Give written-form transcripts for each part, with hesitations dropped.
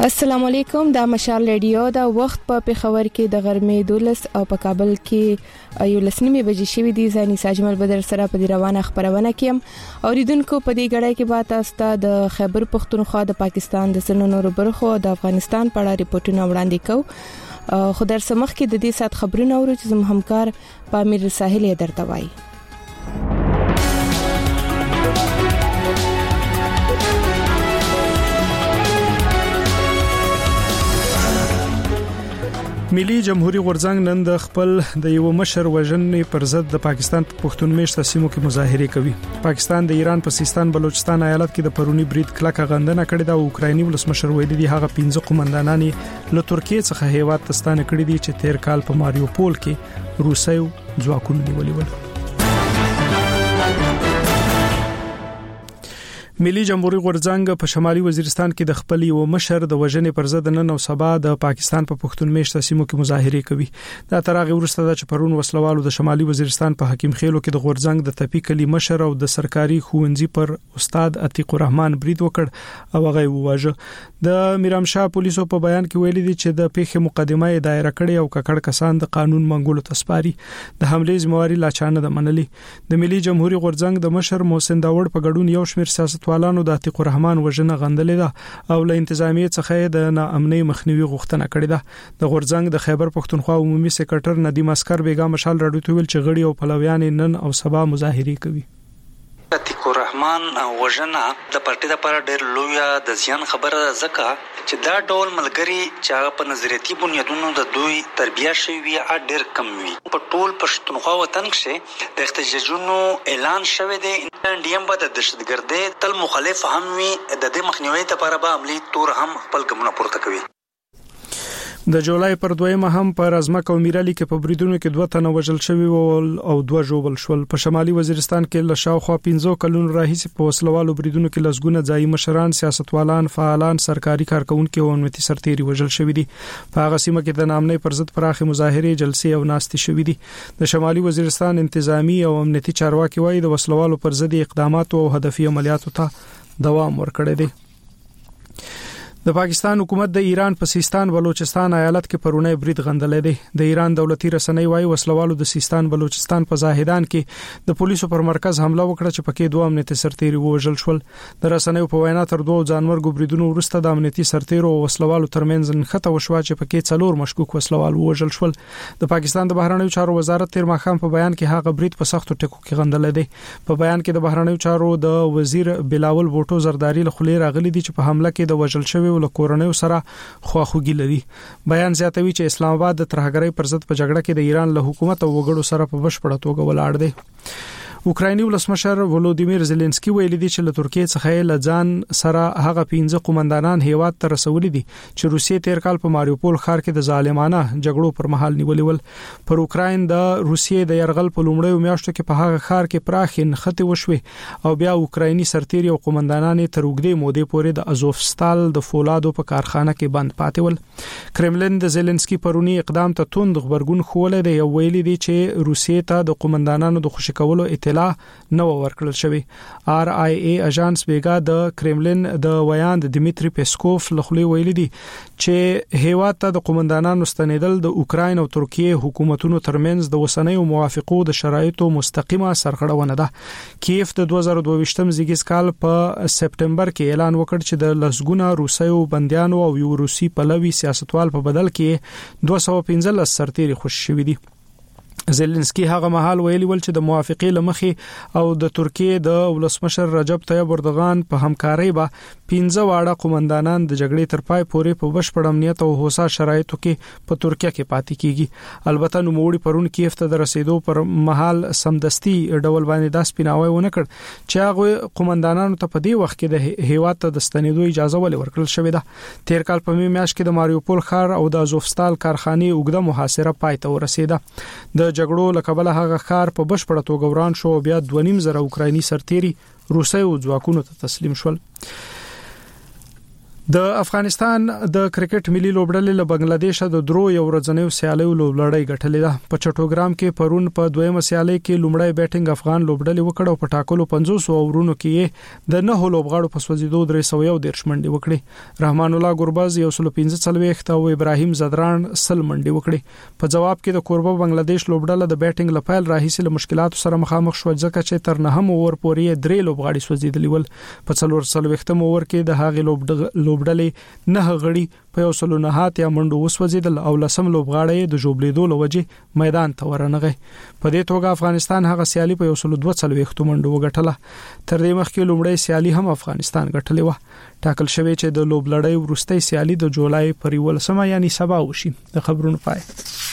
السلام علیکم دا مشال ریډیو دا وخت په پیښور کې د غرمې 12 او په کابل کې 11:00 بجې شوې دي. زاني ساجمل بدر سره په روانه خبرونه کیم اوریدونکو په دې غړای کې بات استا د خیبر پختونخوا د پاکستان د سنونو برخو د افغانستان په اړه ریپورتونه وړاندې کو. خو در سمخ کې د دې سات خبرونه اورو چې زموږ همکار پامیر ساحل یې درته وایي. ملي جمهوریت غورځنګ نن د خپل د یو مشر وژنې پر ضد د پاکستان په پښتون میشته سیمو کې مظاهره کوي. پاکستان د ایران په سیستان بلوچستان ایالت کې د پرونی برید کلکه غندنه کړې ده او اوکرایني ولسمشر ویلي دی هغه 15 قومندانان له ترکیه څخه هیواد ته ستانه کړې دي چې تیر کال په ماریوپول کې روسیو ځواکونه نیولي ول. ملي جمهوریت غورځنګ په شمالي وزیرستان کې د خپل یو مشر د وژنې پر ضد نن او سبا د پاکستان په پښتون میشته سیمو کې مظاهره کوي. دا ترغه ورسته د چپرون وسلوالو د شمالي وزیرستان په حکیم خېلو کې د غورځنګ د تپی کلی مشر او د سرکاري ښوونځي پر استاد عتیق الرحمن برید وکړ او هغه وواژه. د میرامشاه پولیسو په بیان کې ویلي دي چې د پیښې مقدمه دایره کړې او ککړ کسان د قانون منګولو تسپاري. د حمله ذمہواری لا چانه د منلي. د ملي جمهوریت غورځنګ د مشر محسن داوړ په ګډون یو شمېر سیاست والانو د عتیق الرحمن وژنه غندلې ده او له انتظامیه څخه د ناامنۍ مخنیوي غوښتنه کړې ده. د غورځنګ د خیبر پښتونخوا عمومي سکرټر ندیم اسکر بیګا مشال راډیو ته ویل چې غړي او پلویان نن او سبا مظاهره کوي. عتیق الرحمن وژنه د پارټي لپاره ډېر لوی د زیان خبره زکه چې دا ډول ملګری چې په نظریاتي بنیادونو د دوی تربیه شوی ډېر کم وي. په ټول پښتونخوا وطن کې د احتجاجونو اعلان شوی دی. انډیم به د دهشتګردۍ تل مخالف هم وي. د دې مخنیوي لپاره به عملی تور هم خپل ګامونه پورته کوي. د جولای پر 2 هم پر ازمک او میرالی کې په بریدونو کې 2 تنه وژل شوی او 2 ژوبل شول. په شمالي وزیرستان کې له شاوخوا 15 کلونو راهیسې په وسلوالو بریدونو کې لسګونه ځای مشران، سیاستوالان، فعالان، سرکاري کارکونکو او امنیتي سرتیري وژل شوی دي. په هغه سیمه کې د نامنۍ پر ضد پراخه مظاهره، جلسې او ناستې شوې دي. د شمالي وزیرستان انتظامی او امنیتي چارواکي وايي د وسلوالو پر ضد اقدامات او هدفي عملیاتو ته دوام ورکړی دی. د پاکستان حکومت د ایران په سیستان بلوچستان ایالت کې پرونه برید غندلې دي. د ایران دولتي رسنۍ وايي وسلوالو د سیستان بلوچستان په زاهدان کې د پولیسو پر مرکز حمله وکړه چې پکې 2 امنیتي سرتیري وژل شول. د رسنیو په وینا تر 2 ځانمرګو بریدونو وروسته د امنیتي سرتیرو او وسلوالو ترمنځ نښته وشوه چې پکې 4 مشکوک وسلوال وژل شول. د پاکستان د بهرنیو چارو وزارت تیر ماښام په بیان کې هغه برید په سختو ټکو کې غندلې دي. په بیان کې د بهرنیو چارو د وزیر بلاول بوټو زرداری له خلې راغلي دي چې په حمله کې د وژل شوی ول کورنیو سره خواخوږي لري. بیان زیاتوي چې اسلام آباد د ترهګرۍ پر ضد په جګړه کې د ایران له حکومت او وګړو سره په بشپړه توګه ولاړ دی. اوکرایني ولسمشر ولودیمیر زيلنسکي ویلي دی چې له ترکیه څخه له ځان سره هغه 15 قومندانان هیواد ته رسولي دي چې روسیې تیر کال په ماریوپول ښار کې د ظالمانه جګړو پر مهال نیولې ول. پر اوکراین د روسیې د يرغل په لومړیو میاشتو کې په هغه ښار کې پراخې نښتې وشوي او بیا اوکرایني سرتیري او قومندانان تر اوږدې مودې پورې د ازوفستال د فولادو په کارخانه کې بند پاتې ول. کرملین د زيلنسکي پرونی اقدام ته توند خبرګون خوله دی او ویلي دی چې روسیې ته د قومندانانو د خوشی کولو نو ورکړل شوی. RIA اژانس بیګا د کرملین د ویاند دمیتری پیسکوف لخوا ویلي دي چې هیواد ته د قومندانانو ستنیدل د اوکراین او ترکیه حکومتونو ترمنځ د وسنیو موافقو د شرایطو مستقیمه سرغړونه ده. کیف د 2022م زیږیز کال په سپټمبر کې اعلان وکړ چې د لسګونه روسیو بنديانو او یو روسي پلوي سیاستوال په بدل کې 215 سرتیري خوشی شوی دي. زيلنسکي هغه مهال ویلي ول چې د موافقې لمخې او د ترکیه د ولسمشر رجب طیب اردوغان په همکارۍ به 15 واړه قومندانان د جګړې تر پای پورې په بشپړ امنیت او هوسا شرایطو کې په ترکیه کې پاتې کیږي. البته نو موړي پرون کیف ته د رسیدو پر مهال سمدستي ډول باندې د سپیناوي ونه کړ چې هغه قومندانانو ته په دې وخت کې د هیواد ته د ستنیدو اجازه ورکړل شوې ده. تیر کال په میاشت کې د ماریوپول ښار او د ازوفستال کارخانه اوږده محاصره پای ته ورسیده. د جګړو لکبله هغه ښار په بشپړه توګه وران شو او بیا 2.5 اوکرایني سرتیري روسیو ځواکونو ته تسلیم شول. د افغانستان د کرکټ ملي لوبډلې له بنگلاديش د درو یو ورځنیو سیالیو لوبلړۍ ګټلې ده. په چټوګرام کې پرون په دویمه سیالي کې لومړی بیټینګ افغان لوبډلې وکړ او په ټاکلو 500 اورونو کې د 9 لوبغاړو په سوځیدو 310 منډي وکړي. رحمان الله ګرباز 115 او ابراهیم زدران 100 منډي وکړي. په جواب کې د کوربه بنگلاديش لوبډله د بیټینګ لپاره راهیسه له مشکلاتو سره مخامخ شو ځکه چې تر 9 اور پورې 3 لوبغاړي سوځیدلي ول. په 440 اور کې د هغې لوبډلې 9 غړي په 109 یا منډو وسوځیدل او لسم لوبغاړي د جوړېدو لوجه میدان ته ورنغی. په دې توګه افغانستان هغه سیالي په 142 منډو وګټله. تر دې مخکې لومړی سیالي هم افغانستان ګټلې و. ټاکل شوی چې د لوبلړۍ وروستۍ سیالي د جولای پر 11 یعنی سبا وشي. د خبرونو پای.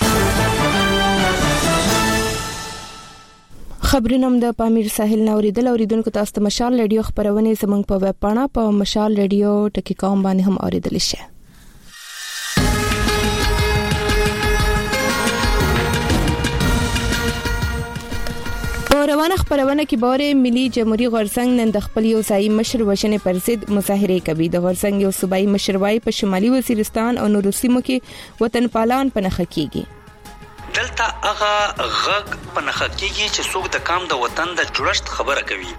خبرونه د پامیر ساحل نوریدل اوریدونکو تاسو ته مشال رادیو خبرونه زمنګ په ویب پاڼه په mashalradio.com باندې هم اوریدل شي. په روانه خبرونه کې باره ملي جمهوریت غورځنګ نن د خپل یو ځای مشر وژنې پر ضد مظاهره کوي. د غورځنګ یو صوبایي مشروای په شمالي وزیرستان او نورو سیمو کې وطن پالان پنهخ کیږي. دلته هغه غږ پنهخ کیږي چې څوک د کام د وطن د جوړښت خبره کوي.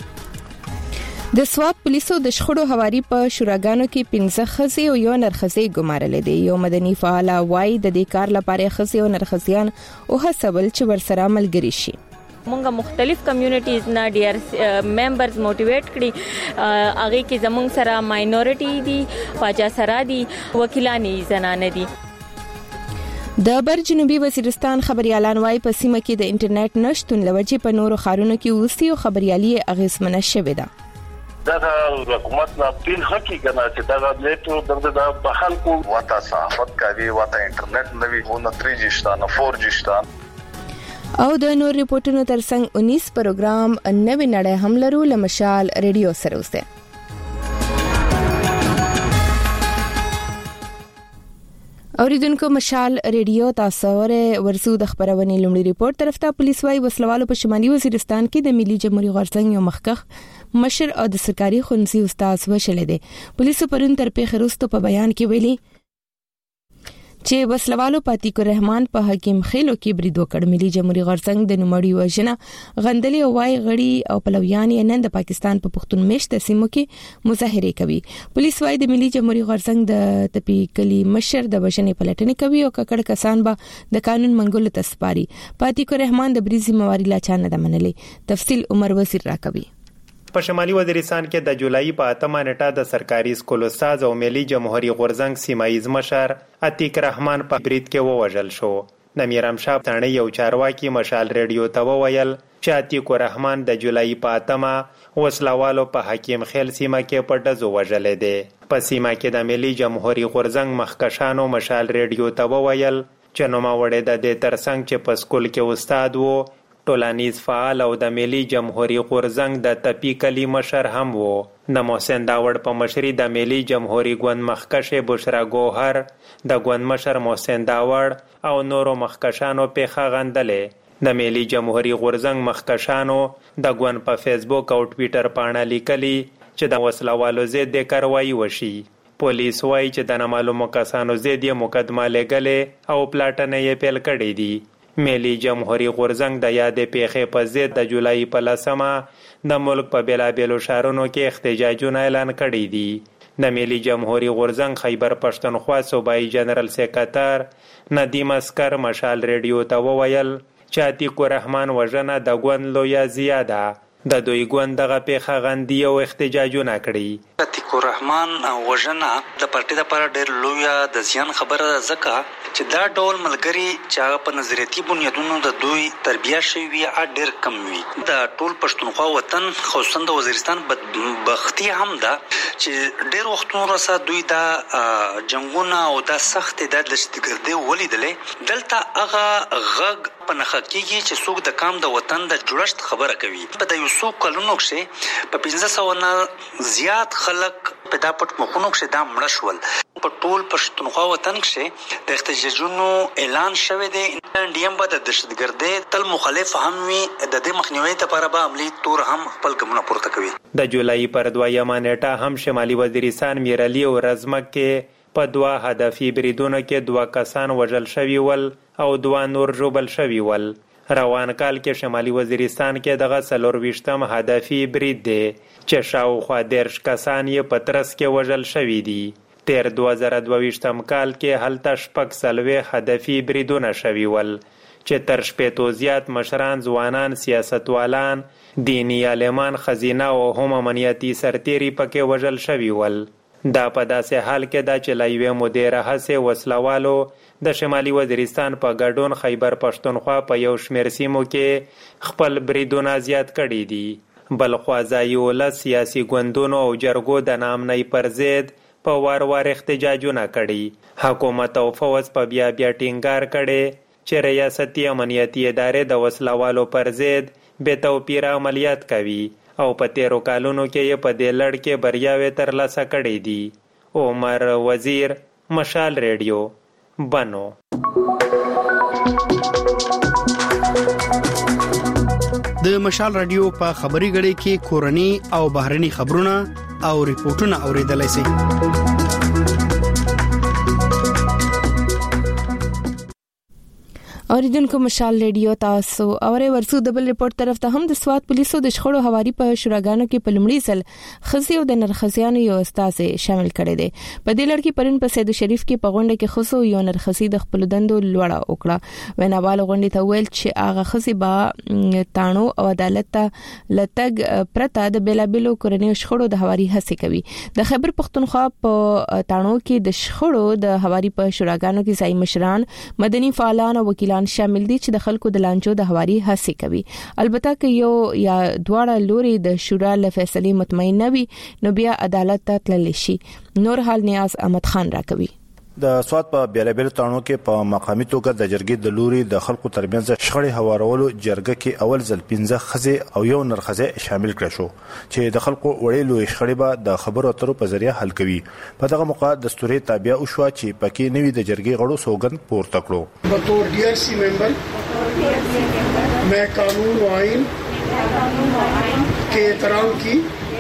د سوات پولیسو د شخړو هواري په شوراګانو کې 15 خزي او یو نرخزي ګمارل دي. یو مدني فعال وای د دې کار لپاره خزي او نرخزيان او هڅول چې ورسره ملګری شي. مونږه مختلف کمیونټیز نه ډیر ممبرز موټیویټ کړي. هغه کې زمونږ سره ماینورټي دي، پاجا سره دي، وکیلانی زنانه دي. د بر جنوبي وزیرستان خبريالان وايي په سیمه کې د انټرنیټ نشټون لوجه په نورو خارونو کې اوسي او خبريالي اغیزمنه شوې ده. دا حکومت نه پیل حقي کنه چې دا لیټو د بحال کو وتا صحافت کوي، وتا انټرنیټ نوي ونه 3G شته نه 4G شته. او د نور ریپورتونو ترڅنګ 19 پروګرام نوې نړۍ هم لرو لمشال رادیو سره اوسه. اوریدونکو مشال رادیو تاسو ورسو د خبرونه لومړی ریپورت طرف ته پولیس وايي وسلوالو په شمالي وزیرستان کې د ملي جمهوریت غورځنګ یو مخکخ مشر او د سرکاري خونسي استاد وشل دي. پولیس پرون تر پیښې وروسته په بیان کې ویلي چې وسلوالو پاتیکو رحمان په حکیم خېلو کې برید وکړ. ملي جمهوریت غورځنګ د نوموړي وژنه غندلي او وايي غړي او پلویان یې نن د پاکستان په پښتون میشته سیمو کې مظاهره کوي. پولیس وايي د ملي جمهوریت غورځنګ د تپیکلی مشر د وژنې پلټنې کوي او ککړ کسان به د قانون منګولو ته سپاري. پاتیکو رحمان د بریزي مواري لا چانه د منلې. تفصیل عمر وزیر راکوي. په شمالي وزیرستان کې د جولای په 8 نیټه د سرکاري سکول استاد او ملي جمهوریت غورځنګ سیمایي مشر عتیق رحمان په برید کې ووژل شو. د میرام شاه تڼۍ یو چارواکي مشال رادیو ته وویل چې عتیق رحمان د جولای په 8 وسلوالو په حکیم خیل سیمه کې په ډزو وژل دي. په سیمه کې د ملي جمهوریت غورځنګ مخکشانو مشال رادیو ته وویل چې نوموړی د دې ترڅنګ چې په سکول کې استاد وو ټولنیز فعال او د ملي جمهوریت غورځنګ د تپیکلی مشر هم وو. د محسن داوړ په مشري د ملي جمهوریت ګوند مخکشه بشرا ګوهر د ګوند مشر محسن داوړ او نورو مخکشانو په غندلې. د ملي جمهوریت غورځنګ مخکشانو د ګوند په فیسبوک او ټوئیټر باندې لیکلي چې د وسلوالو ضد کاروایی وشي. پولیس وايي چې د نامعلومو کسانو ضد یې مقدمه لګلې او پلاټنه یې پیل کړې دي. ملي جمهوریت غورځنګ د یادې پیښې په ضد د جولای په 10 د ملک په بیلابیلو شهرونو کې احتجاجونه اعلان کړي دي. د ملي جمهوریت غورځنګ خیبر پښتونخوا صوبایي جنرال سیکریټر ندیم اسکر مشال رادیو ته وویل چې عتیق رحمان وژنه د ګوند لویه زیاده. د دوی ګوند دغه پیښه غندي او احتجاجونه کړي. عتیق رحمان وژنه د پارټي لپاره ډېر لویه د زیان خبره ده ځکه چې دا ډول ملګری چې په نظریاتي بنیادونو د دوی تربیه شوی وي ډېر کم وي. د ټول پښتونخوا وطن خصوصا د وزیرستان بدبختی هم ده چې ډېر وختونو راسه دوی دا جنگونه او دا سخت د دشتګردي ولیدلې. دلته هغه غږ پنهخ کیږي چې څوک د کام د وطن د جوړښت خبره کوي. په د یو څو کلونو کې په 1500 نه زیات خلک په دا پټ مخونو کې دا مړ شول. په ټول پښتونخوا وطن کې د احتجاجونو اعلان شوی دی. انډیم به د دهشتګردۍ تل مخالف هم وي، د دې مخنیوي لپاره به عملی تور هم خپل ګامونه پورته کوي. د جولای پر 2 نیټه هم شمالي وزیرستان میرعلي او رزمک کې په 2 هدفي بریدونو کې 2 کسان وژل شوي ول او 2 نور ژوبل شوي ول. روان کال کې شمالي وزیرستان کې دغه 24م هدفي برید دی چې شاوخوا 10 کسان یې په ترس کې وژل شوي دي. تیر 2022م کال کې هلته 40 هدفي بریدونه شوي ول چې تر 80 زیات مشران، ځوانان، سیاستوالان، دینی عالمان، خزینه او هم امنیتي سرتیري پکې وژل شوي ول. دا په داسې حال کې دا چې له یوې مودې راهیسې وسلوالو د شمالي وزیرستان په ګډون خیبر پښتونخوا په یو شمېر سیمو کې خپل بریدونه زیات کړي دي. بلخوا ځایي ولس، سیاسي ګوندونو او جرګو د ناامنۍ پر ضد په وار احتجاجونه کړي. حکومت او فوج په بیا ټینګار کړي چې ریاستي امنیتي ادارې د وسلوالو پر ضد بې توپیره عملیات کوي او په تیرو کالونو کې یې په دې لړ کې بریاوې ترلاسه کړې دي. عمر وزیر، مشال ریډیو، بنو. د مشال رادیو په خبري غړي کې کورني او بهرني خبرونه او ریپورتونه اوریدلای شئ. اوریدونکو مشال ریډیو تاسو اوري ورسو د بل ریپورت طرف ته هم د سواد پولیسو د شخړو حواري په شوراګانو کې په لومړي ځل خزي او د نرخزيانو یو استاد شامل کړي دي. په دې لړ کې پرون په سید شریف کې په غونډه کې خصو یو نرخزي د خپل دندو لوړه وکړه. ویناوال غونډه ته ویل چې هغه خزي با تانو او عدالت ته لټګ پرته د بیلابلو کورنۍ شخړو د حواري هڅه کوي. د خیبر پښتونخوا په تانو کې د شخړو د حواري په شوراګانو کې ځای مشران، مدني فعالان او وکیلان شامل دي چې د خلکو د لانجو د حواري هڅه کوي. البته که یو یا دواړه لوري د شورا له فیصلې مطمئن نه وي نو بیا عدالت ته تللی شي. نور حال نیاز احمد خان راکوي. د سواد په بیلابل تانو کې په مقامي توګه د جرګې د لوري د خلکو ترمنځ شخړې هوارولو جرګه کې اول ځل 15 خزي او یو نرخزه شامل کړ شو چې د خلکو وړې لوی شخړې به د خبرو اترو په ذریعہ حل کوي. په دغه موقع دستوري تابع او شو چې پکې نوی د جرګې غړو سوګند پورته کړو. بطور ڈی.آر.سی ممبر میں قانون و آئین کے احترام کی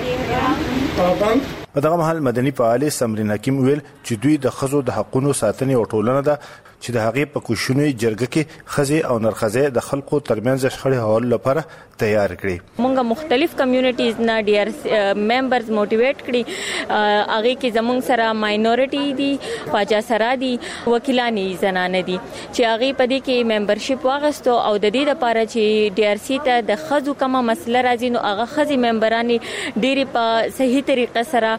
پابند. په دغه محل مدني فعال سمرین حکیم ویل چې دوی د خزو د حقونو ساتنې او ټولنه ده چې د هغې په کوششونو جرګه کې خزي او نرخزه د خلکو ترمنځ شخړې حل لپاره تیار کړي. مونږه مختلف کمیونټیز نه ډیر ممبرز موټیویټ کړي. هغه کې زمونږ سره ماینورټي دي، پاجا سره دي، وکیلانی زنانه دي چې هغه په دې کې ممبرشپ واغستو او د دې لپاره چې ډي.آر.سی ته د خزو کومه مسله راځي نو هغه خزي ممبرانی ډيري په صحیح طریقه سره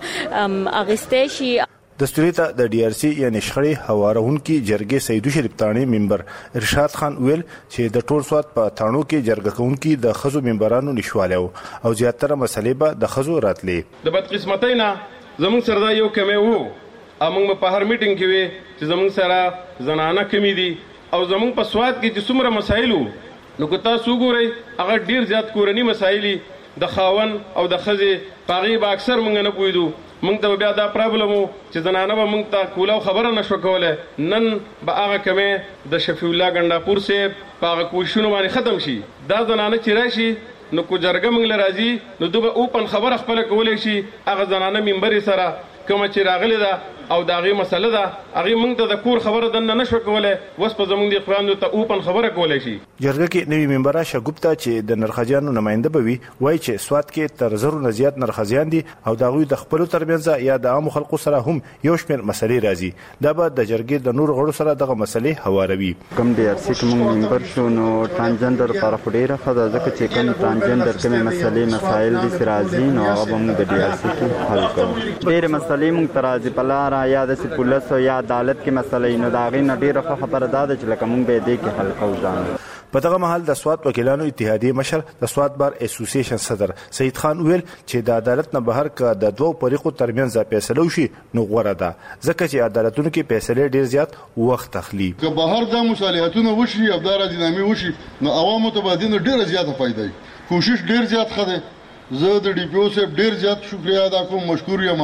اغسته شي. دستوري ته د ډي.آر.سی یعنی شخړې هوارونکو جرګې سیدو شریف تانی ممبر ارشاد خان ویل چې د ټول سواد په تانو کې جرګه کوونکو د خزو ممبرانو نشواله او زیاتره مسلې به د خزو راتلې. د بدقسمتۍ نه زموږ سره یو کمی وو، موږ په هر میټینګ کې وي چې زموږ سره زنانه کمی دي او زموږ په سواد کې چې څومره مسایل نو که تاسو ګورئ هغه ډیر زیات کورنی مسایل د خاون او د خزي پاغي به اکثر مونږ نه پویدو. مونږ ته بیا دا پرابلم چې زنانه به مونږ ته کوله خبره نشو کوله. نن به هغه کمه د شفیع الله ګنداپور سه پاغه کوششونه باندې ختم شي. دا زنانه چې راشي نو کو جرګه مونږ لراځي نو دوی اوپن خبره خپل کولای شي. هغه زنانه منبر سره کوم چې راغلی دا او داغي مسله ده هغه مونږ ته د کور خبره دنه نشو کوله. وس په زمونږ د خواندو ته اوپن خبره کولای شي. جرګه کې نوی ممبر شګوپتا چې د نرخجانو نماینده بوي وایي چې سواد کې تر زرو نه زیات نرخجان دي او داغوی د خپل ترمنځ یا د عام خلکو سره هم یو شمېر مسلې راځي. دا به د جرګې د نور غړو سره دغه مسلې هواروي. کوم ډي.آر.سی کوم ممبر شو نو ترانسجندر لپاره ډیره خدای ځکه چې کوم ترانسجندر کوم مسلې مسایل دي سرازي نو هغه موږ د ډي.آر.سی کې حل کوو. ډیره مسلې موږ ترازي پلار یا د پولیس او یا عدالت کې مسلې نو دا غي نډیره خبره ده چې لکه موږ به دې کې حل کوو ځان. په دغه محل د سواد وکیلانو اتحادیه مشر د سواد بار اسوسییشن صدر سید خان ویل چې د عدالت نه بهر کا د دوه فریقو ترمنځ فیصله وشي نو غوړه ده ځکه چې عدالتونو کې فیصله ډیر زیات وخت اخلي. که بهر د مصالحتونو وشي او د راځنامې وشي نو عوامو ته به د ډیر زیاته فائدہ کوشش ډیر زیات خده. زه د ډي.پی.او صاحب ډیر زیات شکریا ادا کوم، مشکور یم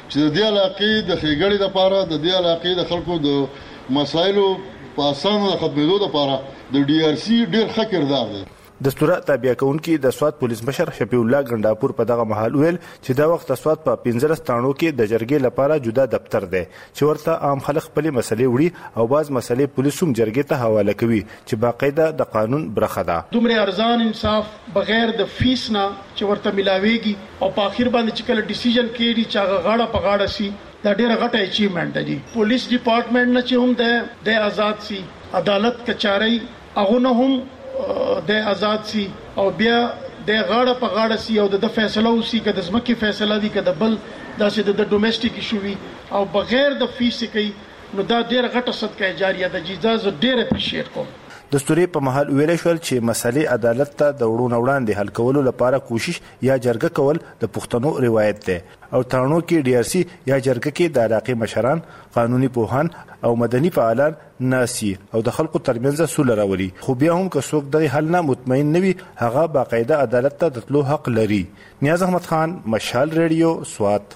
چې د دې علاقې د خېګړې لپاره د دې علاقې د خلکو د مسایلو په اسانه ختمېدو لپاره د ډي آر سي ډېر ښه کردار دی. دستوره تابع کونکي د سواد پولیس مشر شفیع الله ګنداپور په دغه محل ویل چې دا وخت سواد په 15 تانو کې د جرګې لپاره جدا دفتر دی چې ورته عام خلک خپل مسلې وړي او باز مسلې پولیس هم جرګې ته حواله کوي چې باقاعده د قانون برخه ده. دومره ارزان انصاف بغیر د فیس نه چې ورته ملاويږي او په اخر باندې چې کله ډیسیژن کېږي چې هغه غاړه په غاړه سي دا ډیره غټه اچیومنت دی. پولیس ډپارټمنټ نه چې هم د آزاد سي عدالت کچاري هغه نه هم د آزاد سي او بیا د غاړه په غاړه سي او د فیصله وسی که د ځمکې فیصله دي که د بل داسې د ډومېسټیک ایشو وي او بغیر د فیس کوي نو دا ډیره غټه صدقه جاریه د جیزاز ډیره اپریشیټ کوم. دستوري په محل ویل شول چې مسلې عدالت ته د وړو وړاندې حل کولو لپاره کوشش یا جرګه کول د پښتنو روایت ده او ترانو کې ډي آر سي یا جرګه کې د علاقې مشران قانوني پوهان او مدني فعالان ناسي او د خلکو ترمنځ سوله راولي خو بیا هم که څوک د حل نه مطمئن نه وي هغه باقاعده عدالت ته د تلو حق لري. نیاز احمد خان، مشال ریډیو، سوات.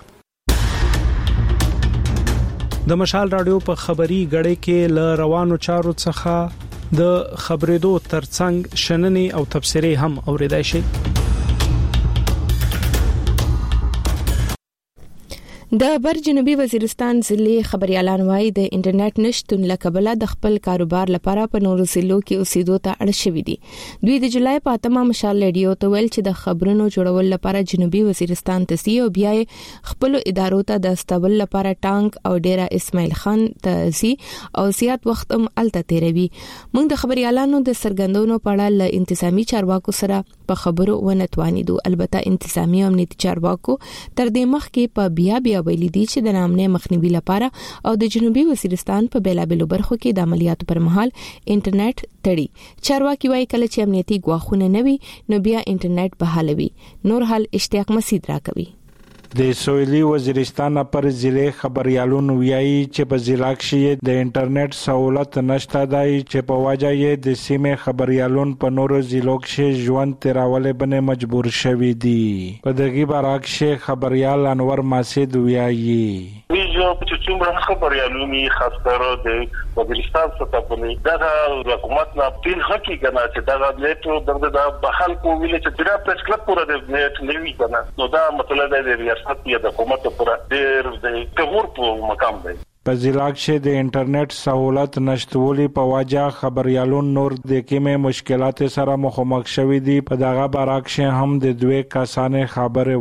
د مشال رادیو په خبري غړې کې ل روانو چارو څخه د خبرېدو ترڅنګ شننې او تبصرې هم اوریدای شي. د بر جنوبي وزیرستان ضلع خبريالان وايي د انټرنیټ نشټون لکبله د خپل کاروبار لپاره په نورو ضلعو کې اوسېدو ته اړ شوي دي. دوی د جولای په 8 مشال ریډیو ته ویل چې د خبرونو جوړول لپاره جنوبي وزیرستان ته سي او بیا خپل ادارو ته د استبل لپاره ټانک او ډیرا اسماعیل خان ته سي او زیات وخت هم الته تیروي. موږ د خبريالانو د سرګندونو په اړه ل انتظامی چارواکو سره په خبرو ونتوانیدو. البته انتظامی او امنیتي چارواکو تر دې مخکې په بیا ویلي دي چې د نامنې مخنیوي لپاره او د جنوبي وزیرستان په بیلابېلو برخو کې د عملیاتو پر مهال انټرنیټ تړي. چارواکي وايي کله چې امنیتي ګواښونه نه وي نو بیا انټرنیټ بحالوي. نور حال اشتیاق مسعود راکوي. د سویلي وزیرستان پر ضلع خبريالون ویایي چې په ضلع کې د انټرنیټ سہولت نشته دی چې په وجه یې د سیمې خبريالون په نورو ضلعو کې ژوند تیرولو باندې مجبور شوي دي. په دغه برعکس خبريال انور ماسد ویایي چې څومره خبريالونی خاص کر د وزیرستان څخه باندې دا حکومت نه تین حقي کنه چې دا نیټ د بحال کو ویل چې دا پرس کلب پورا د نیټ نیوي کنه نو دا مطلب دی ریاست یا د حکومت پورا ډیر د تغور په مقام دی. په ضلع کې د انټرنیټ سہولت نشټولي په وجه خبريالون نور د کومه مشکلات سره مخامخ شوي دي. په دغه برعکس هم د دوه کسانې خبره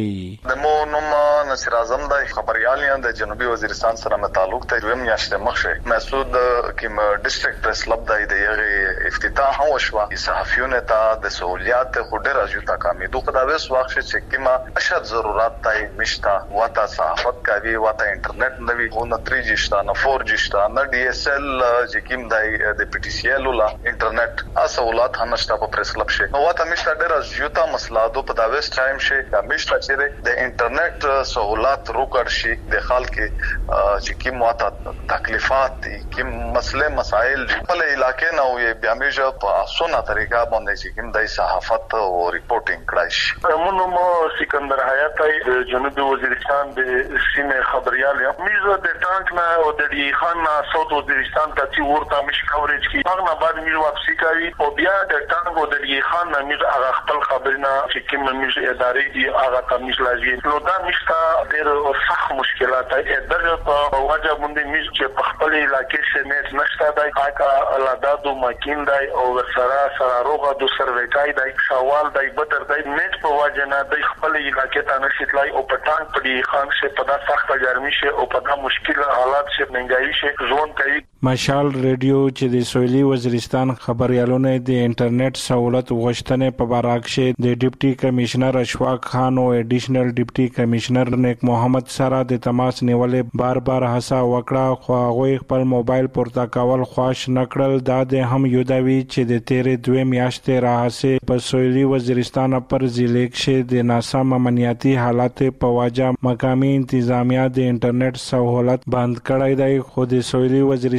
وروي. نصیر اعظم د خبريالان د جنوبي وزیرستان سره تعلق ته دویم میاشتې مخشه مسعود کوم ډیسټریکټ پریس کلب د یغه افتتاح هو شو صحافیونه ته د سہولیات خډه راځي تا کامې دوه دا وس واخ چې کیما اشد ضرورت ته مشتا وتا صحافت کوي وتا انټرنیټ نوي نه 3G شته نه 4G شته نه DSL چې کیم د PTCL ولا انټرنیټ سہولت هنشته په پریس کلب شه نو وتا مشتا ډیر ژوتا مسله دوه په دا وس ټایم شه دا مشتا چې د انټرنیټ سہولت روکړ شي د خلک چې کوم واته تکلیفات دي کوم مسائل په علاقې نه وي بیا موږ په اسونه طریقه باندې چې کوم د صحافت او ریپورتینګ کړای شي. مونږ سکندر حیات د جنوبي وزیرستان د سیمې خبريال موږ د ټانک نه او د ډي خان نه ساوث وزیرستان ته چې ورته مش کورېج کی هغه نه بعد موږ واپسی کوي او بیا د ټانک او د ډي خان نه موږ هغه خپل خبرونه چې کوم موږ ادارې دي هغه ته موږ لازم نو دا مشته ډېر سخت مشکلات دغه په وجه باندې موږ چې په خپل علاقې کې نت نشته دی هغه لادادو ماکین دی او سره روغه د سرویټای دی شوال دی بدر دی نت په وجه نه د خپل علاقې ته نشیتلای او په ټانک په دې خان شه په دا سخت ګرمي شه او په دا مشکل حالات شه منګایي شه ژوند کوي. مشال ریډیو چې د سویلي وزیرستان خبريالونه د انټرنیټ سہولت غوښتنې په برعکس د ډیپټي کمشنر اشفاق خان او ایډیشنل ډیپټي کمشنر نیک محمد سره د تماس نیولې بار هڅه وکړه خو هغه خپل موبایل پورته کول خواش نکړل. دا د هم یودوي چې د تیرې دوه میاشتې راهسه په سویلي وزیرستان پر ضلع کې د ناسم امنیتي حالات په وجه مقامي انتظامیه د انټرنیټ سہولت بند کړی دی خو د سویلي وزیرستان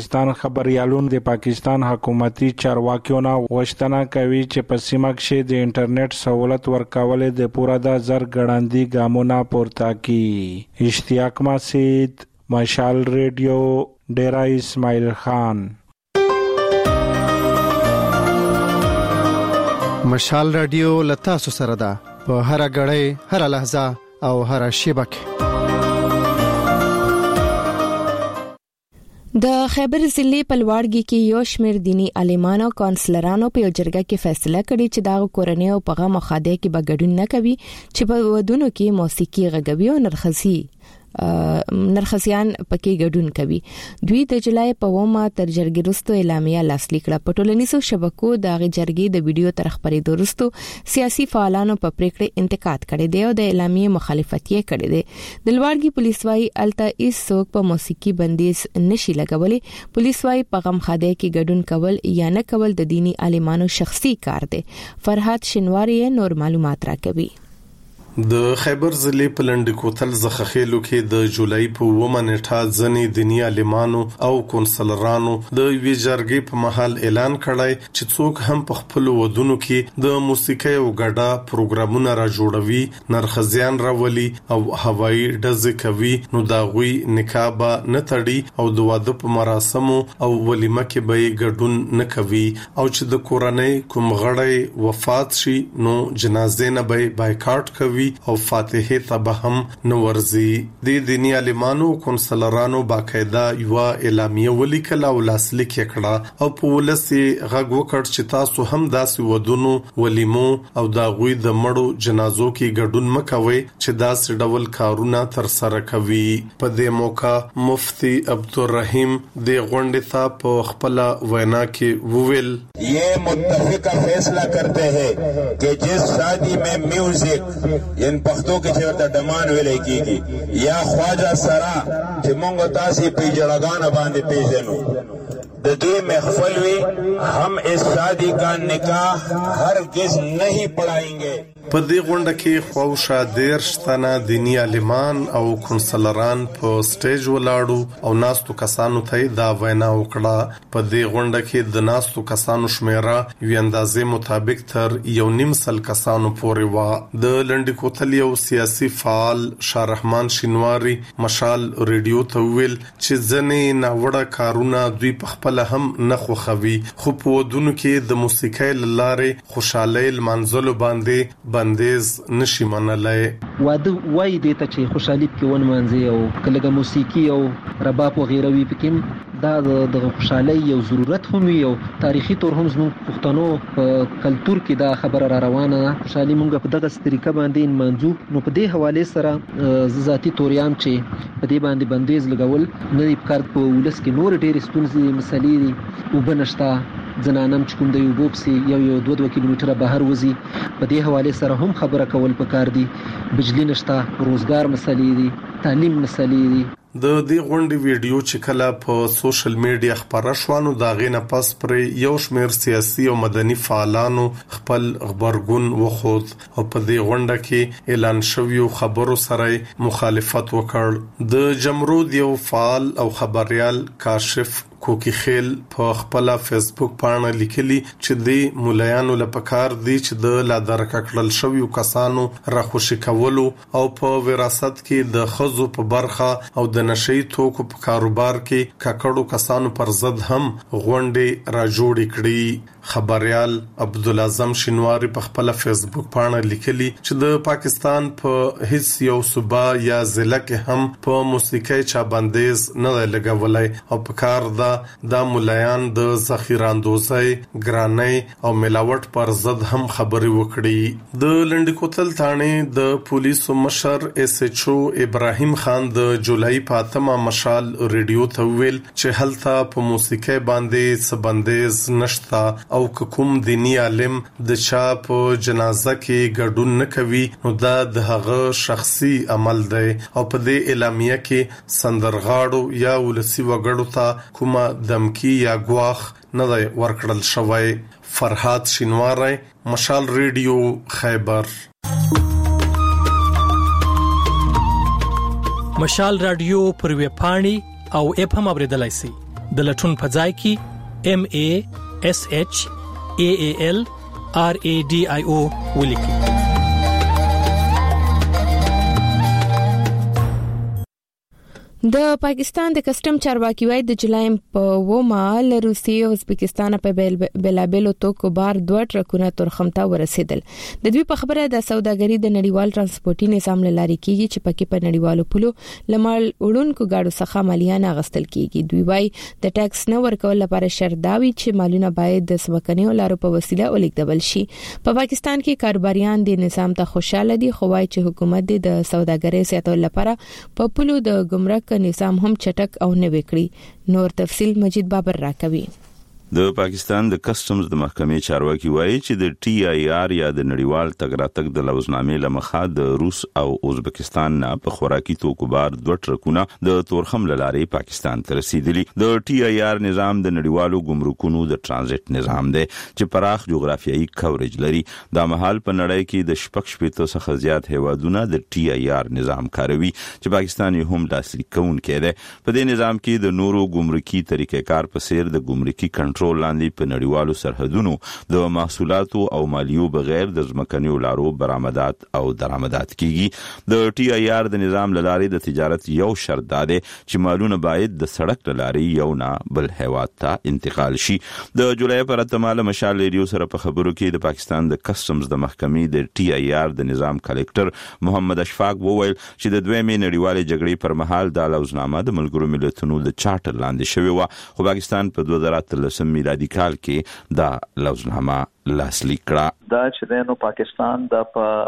وزیرستان خبريالون د پاکستان حکومتي چارواکیونو غوښتنه کوي چې په سیمه کې د انټرنیټ سہولت ورکول د پوره د زر ګړندی ګامونه پورته کړي. اشتیاق مسعود، مشال ریډیو، ډیرا اسماعیل خان. مشال رادیو لتا سره ده په هر غړې، هر لحظه او هر شیبه کې. د خیبر ضلع په لوړګي کې یو شمېر دینی عالمانو کونسلرانو په جرګه کې فیصله کړې چې دا کورنۍ او په غو مخاده کې بغډون نه کوي چې په ودونو کې موسیقي غږوي او نرخصیان پکې ګډون کوي. دوی د جولای په ومه تر جرګې وروسته اعلامیه لاسلیک کړه. په ټولنیزو شبکو د جرګې د ویډیو تر خبرېدو وروسته سیاسي فعالانو په پریکړه انتقاد کړی دی او د اعلامیه مخالفت یې کړی دی. د لوړګي پولیس وايي الته هیڅ څوک په موسیقي بندیز نشي لګولې. پولیس وايي په غم خاده کې ګډون کول یا نه کول د دینی عالمانو شخصي کار دی. فرحات شنواری نور معلومات راکوي. د خیبر ضلع په لنډکوتل زخخېلو کې د جولای په 9 نیټه ځنې دینی عالمانو او کونسلرانو د وی جرګې په محل اعلان کړی چې څوک هم په خپل ودونو کې د موسیقي او غډا پروګرامونه را جوړوي، نرخزیان راولي او هوایی ډز کوي نو دا غوي نکاح نه تړي او د واده په مراسمو او ولیمه کې به ګډون نه کوي او چې د کورنۍ کوم غړی وفات شي نو جنازې نه به بایکاټ کوي او فاتحه ته به هم نو ورزي. د دینی عالمانو کونسلرانو باقاعده یو اعلامیه ولیکل او لاسلیک کړه او په ولسی غږ وکړ چې تاسو هم داسې ودونو، ولیمو او داغوی د مړو جنازو کې ګډون مکوي چې داسې ډول کارونه تر سره کوي. په دې موقع مفتی عبدالرحیم د غونډې ته په خپل وینا کې وویل یہ متفقہ فیصلہ کرتے ہیں کہ جس شادی میں میوزک ین پختو کې چې ورته ډمان ویلې کیږي یا خواجه سرا چې مونږ تاسو په جړګان باندې پیژنو د دوی محفل وی ہم اس شادی کا نکاح ہرگز نہیں پڑھائیں. په دې غونډه کې خوشا دیرشتنه دینی عالمان او کونسلران په سټیج ولاړو او ناستو کسانو ته دا وینا وکړه. په دې غونډه کې د ناستو کسانو شمیره یو اندازې مطابق تر 1.5 کسانو پورې و. د لنډکوتل یو سیاسي فعال شارحمان شینواری مشال ریډیو ته ویل چې ځنې ناوړه کارونه دوی په خپل هم نه خوخوي خو په ودونو کې د موسیقۍ لاره خوشاله منځلو باندې بندیز نشي منلای. واده وای دې ته چې خوشحالي کې ون منځي او کله موسیقي او رباب او غیره وی پکې دا د خوشحالي یو ضرورت هم یو تاریخي تور هم زموږ پښتنو په کلچر کې دا خبره را روانه. خوشحالي مونږ په دغه طریقه باندې منځو نو په دې حواله سره ذاتی توريام چې په دې باندې بندیز لګول نه پکار په ولس کې نور ډېر ستونزې مسلې وبنشتا زنانم چې کوم د یو بوبسي یو 2 کیلومتره بهر وزي په دې حواله سره هم خبره کول پکار دي. بجلی نشتا، روزګار مسلې دي، تعلیم مسلې دي. د دې غونډې ویډیو چې کله په سوشل میډیا خبره شوانو دا غینه پس پر یو شمیر سیاسي او مدني فعالانو خپل خبرګون وخوت او په دې غونډه کې اعلان شوی خبرو سره مخالفت وکړ. د جمرود یو فعال او خبريال کاشف کوکی خیل په خپل فیسبوک باندې لیکلي چې د مولایانو لپاره دي چې د لا درک کړل شوی کسانو راخوشي کولو او په وراثت کې د خزو په برخه او د نشي توکو په کاروبار کې ککړو کسانو پر ضد هم غونډې را جوړې کړې. خبريال عبدالعظم شینواری په خپل فیسبوک باندې لیکلي چې د پاکستان په هیڅ یو صوبه یا ضلع کې هم په موسیقي چا بندیز نه لګولای او په کار دا مولایان د ذخیراندوزۍ، ګرانۍ او ملاوټ پر ضد هم خبري وکړي. د لنډکوتل ثانې د پولیسو مشر اس ایچ او ابراهیم خان د جولای په 8 مشال ریډیو ته ویل چې هلته په موسیقي باندې سبندیز نشتا او کوم دینی عالم د چا په جنازه کې ګډون نه کوي نو دا د هغه شخصي عمل دی او په دې اعلامیه کې سندرغاړو یا ولسی وګړو ته کومه دمکی یا ګواخ نه ورکړل شوی. فرحات شینواری، مشال ریډیو، خیبر. مشال رادیو پر ویب پاڼې او اپ هم اوریدلای شئ. د لټون په ځای کې MASHAALRADIO ولیکئ. د پاکستان د کسٹم چارواکي وايي د جولای په 9 ل روسیې او ازبکستان په بلابلو توکو بار 2 ټرکونه تورخم ته ورسېدل. د دوی په خبره د سوداګري د نړیوال ترانسپورتي نظام لاري کیږي چې پکې په نړیوالو پلو لمال وړونکو گاډو څخه مالیانه غستل کیږي. دوی وايي د ټیکس نه ورکول لپاره شرط داوي چې مالونه باید د سمکنیو لارو په وسیله ولیکدل شي. په پاکستان کې کاروباریان د نظام ته خوشاله دي، خو وايي چې حکومت د سوداګرۍ ساتلو لپاره په پلو د ګمرک نظام هم چټک او نوې کړی. نور تفصيل مجید بابر راکوي. د پاکستان د کسٹمز د محکمې چارواکي وایي چې د TIR یا د نړیوال تګ راتګ د لوزنامې لمخه د روس او ازبکستان نه په خوراکي توکو بار 2 ټرکونه د تورخم لارې پاکستان ته رسیدلي. د TIR نظام د نړیوالو ګمرکونو د ترانزیت نظام دی چې پراخ جغرافیایي کوریج لري. د مهال په نړۍ کې د 15 څخه زیات هیوادونه د TIR نظام کاروي چې پاکستان یې هم لاسلیک کوونکی دی. په دې نظام کې د نورو ګمرکي طریقې کار په څیر د ګمرکي کنټرول لاندې په نړیوالو سرحدونو د محصولاتو او مالیو بغیر د ځمکنیو لارو برآمدات او درآمدات کیږي. د TIR د نظام لارې د تجارت یو شرط ده چې مالونه باید د سړک لارې یو نه بل هیواد ته انتقال شي. د جولای پر 8 مشال ریډیو سره په خبرو کې د پاکستان د کسٹمز د محکمې د TIR د نظام کلکټر محمد اشفاق وویل چې د دویمې نړیوالې جګړې پر مهال د لوزنامه د ملګرو ملتونو د چارټر لاندې شوی و، خو پاکستان په 2013 میلادي کال کې دا لوزنامه لاسلیک کړه. دا چې نو پاکستان د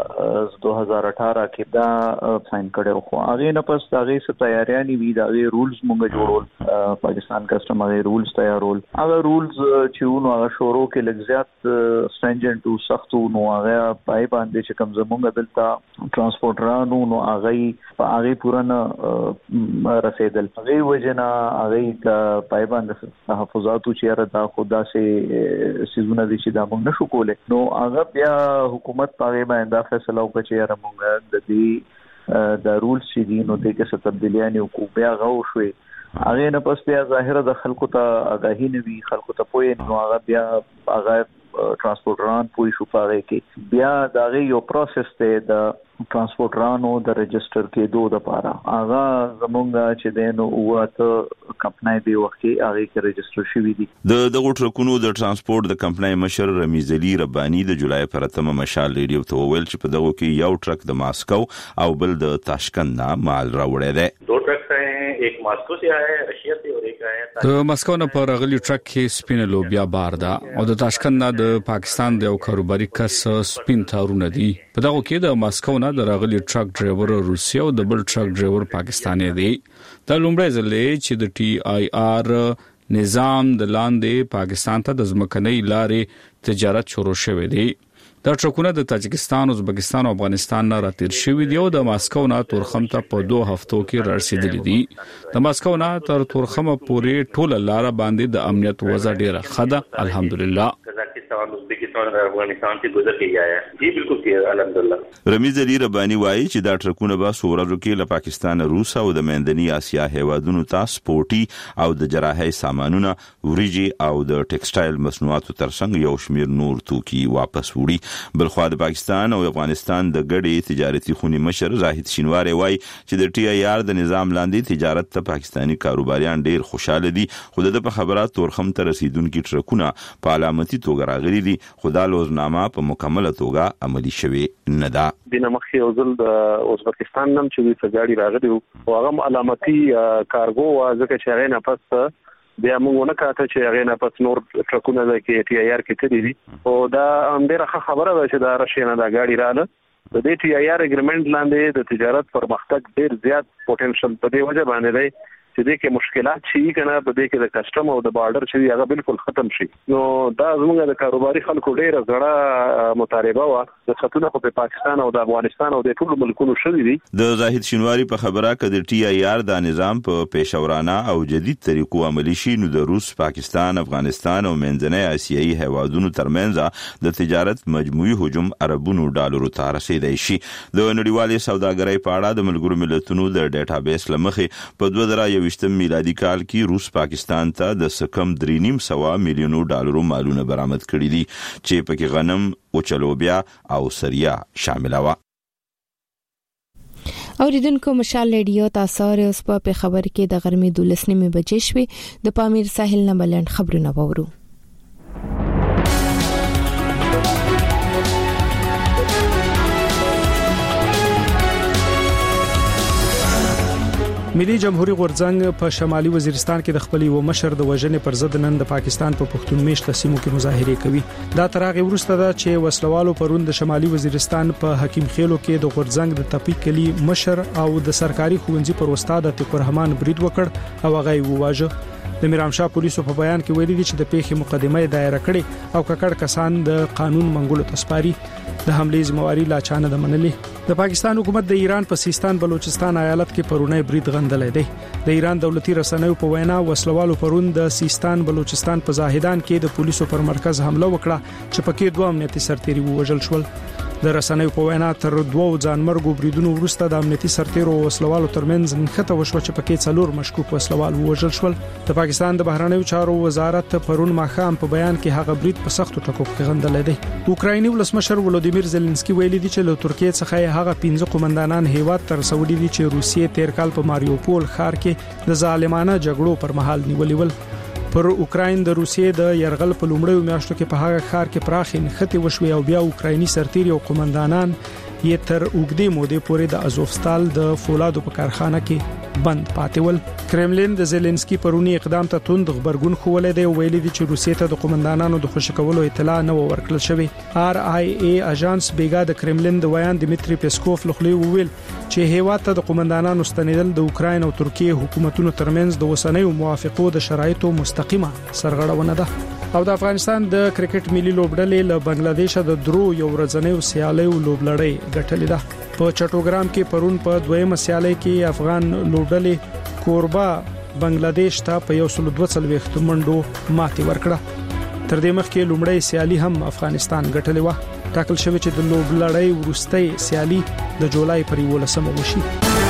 2018 کې دا ساين کړو، خو هغه نه پس هغه څه تیاریانی وی دا رولز مونږ جوړول، پاکستان کسٹم هغه رولز تیارول. هغه رولز چې نو هغه شورو کې لګزيات سټرنجنټ او سخت نو هغه پای باندې چې کوم زمونږ دلته ترانسپورټرانو نو هغه پورا نه رسیدل. هغه وجنا هغه پای باندې تحفظاتو چې را دا خدا سي سيزونه دي چې دا نشو کوله. نو هغه بیا حکومت پاره باندې فیصله وکړي چې موږ د دې د رولز چې دي نو د کې څه تبدیلیاں کو بیا غو شوي. هغه نه پس بیا ظاهره د خلکو ته آگاهی نه وی، خلکو ته پوهه نو هغه بیا هغه ترانسپورټران پوي شو پاره کې بیا دغه یو پروسس ته د ترانسپورټرانو د رجستر کې دوه لپاره هغه زمونږ چې دینو واته کمپنۍ دی وخت کې هغه کې رجستر شوی دي. د دغه ټرکونو د ترانسپورت د کمپنۍ مشر رمیز علي ربانی د جولای پر 8 مشال ریډیو ته وویل چې په دغه کې یو ټرک د ماسکو او بل د تاشکند نه مال راوړی دی. دوه ټرک ہیں، ایک ماسکو سے آیا ہے رشیا سے اور ایک آیا ہے. د ماسکو نه پر غلی ټرک کې سپین لوبیا بار ده او د تاشکند نه د پاکستان د یو کاروباري کس سپین تارونه دي. په دغه کې د ماسکو نه د راغلي ټرک ډرایور روسیا او د بل ټرک ډرایور پاکستاني دی. د لومړی ځل چې د TIR نظام د لاندې پاکستان ته د ځمکنۍ لارې تجارت شروع شوه دی. دا ټرکونه د تاجکستان، ازبکستان او افغانستان نه راتیر شوی دی او د ماسکو نه تورخم ته په 2 هفتو کې رسیدلی دي. د ماسکو نه تر تورخم پورې ټوله لار باندې د امنیت وضع ډیره ښه ده الحمدلله. ازبکستان او افغانستان ته گزر کې آیا جی بالکل خیر الحمدلله. رمیز علي ربانی وایي چې دا ټرکونه به سورجو کې له پاکستان، روس او د مندني آسیا هیوادونو ته سپورتي او د جراحي سامانونه، وریجی او د ټیکسټایل مصنوعاتو ترڅنګ یو شمیر نور توکي واپس وړي. بلخوا د پاکستان او افغانستان د ګډې تجارتي خونی مشر زاهد شینواری وایي چې د TIR د نظام لاندې تجارت ته پاکستانی کاروباریان ډیر خوشاله دي، خو د په خبرات تورخم ته رسیدونکو ټرکونه په علامتي توګه راغلي دي، خو دا لوزنامه په مکمله توګه عملی شوی نه ده. د نمخي اوزل د ازبکستان نم چې د ګاډي راغلی او هغه علامتي کارګو ځکه چې هغه نه پس بیا موږ نه کاته چې هغه نه پس نور ټرکونه د TIR کې تدي دي او دا ډیره خبره ده چې دا راشي نه دا ګاډي رااله. د دې TIR اګریمنټ لاندې د تجارت پر مختګ ډیر زیات پوتنشل په دې وجه باندې دی چې دې کې مشکلات شي کنه، په دې کې د کسٹم او د بارډر چې هغه بالکل ختم شي. نو دا زموږ د کاروباري خلکو ډیره غړه مطالبه و د خطونه په پاکستان او د افغانستان او د ټولو ملکونو شوې دي. د زاهد شینواری په خبره کې د TIR د نظام په پیشورانه او جدید طریقو عملی شي نو د روس، پاکستان، افغانستان او منځنۍ آسیایي هیوادونو ترمنځ د تجارت مجموعي حجم اربونو ډالرو ته رسیدای شي. د نړیوالې سوداګرۍ په اړه د ملګرو ملتونو د ډیټابیس لمخې په 2021 2023 میلادي کال کې روس پاکستان ته د سکم 3.9 میلیون ډالرو مالونه برآمد کړي دي چې پکې غنم او چلوبیا او سریا شامل و. اوریدونکو مشال ریډیو تاسو اوس په خبر کې د غرمې 12 بجې شوې د پامیر ساحل نه بلند خبرونه وورو. ملي جمهوریت غورځنګ په شمالي وزیرستان کې د خپل یو مشر د وژنې پر ضد نن د پاکستان په پښتون میشته سیمو کې مظاهره کوي. دا تر هغه وروسته ده چې وسلوالو پروند د شمالي وزیرستان په حکیم خېلو کې د غورځنګ د تپی کلی مشر او د سرکاري ښوونځي پر استاد عتیق الرحمن برید وکړ او هغه وواژه. د میرامشاه پولیسو په بیان کې ویلي دي چې د پیښې مقدمه دایره کړې او ککړ کسان د قانون منګولو تسپاري. د حملې ذمہواری لا چانه د منلې. د پاکستان حکومت د ایران په سیستان بلوچستان ایالت کې پرونه برید غندلې دی. د ایران دولتي رسنیو په وینا وسلوالو پرون د سیستان بلوچستان په زاهدان کې د پولیسو پر مرکز حمله وکړه چې پکې دوه امنیتي سرتیري وژل شول. د رسنیو په وینا تر دوه ځانمرګو بریدونو وروسته د امنیتي سرتیرو وسلوالو ترمنځ نښته وشوه چې پکې څلور مشکوک وسلوال وژل شول. د پاکستان د بهرنیو چارو وزارت پرون ماښام په بیان کې هغه برید په سختو ټکو کې غندلې دی. اوکرایني ولسمشر ولودیمیر زيلنسکي ویلي دی چې له ترکیې څخه هغه 15 قومندانان هیواد تر رسولي دي چې روسیې تیر کال په ماریوپول ښار کې د ظالمانه جګړو پر مهال نیولې ول. پر اوکراین د روسیې د يرغل په لومړیو میاشتو کې په هغه ښار کې پراخ نښتې وشوي او بیا اوکرایني سرتیري او قومندانان یې تر اوږدې مودې پورې د ازوفستال د فولادو په کارخانه کې بند پاتې ول. کرملین د زيلنسکي پرونی اقدام ته توند خبرګون خوولې دی او ویلي دی چې روسیې ته د قومندانانو د خوشی کولو اطلاع نه ورکړل شوې. RIA اژانس بیګا د کرملین د ویان دمیتری پیسکوف لخوا ویل چې هیواد ته د قومندانانو ستنیدل د اوکراین او ترکیه حکومتونو ترمنځ د وسنیو موافقو د شرایطو مستقیمه سرغړونه ده. او د افغانستان د کرکټ ملي لوبډلې له بنگلاديش د درو یو ورځنیو سیالیو لوبلړۍ ګټلې ده. په چټوګرام کې پرون په دویمه سیالۍ کې افغان لوبډلې کوربا بنگلاديش ته په 142 منډو ماتې ورکړه. تر دې مخکې لومړی سیالي هم افغانستان ګټلې و. ټاکل شوی چې د لوبلړۍ وروستۍ سیالي د جولای پر 11 وشي.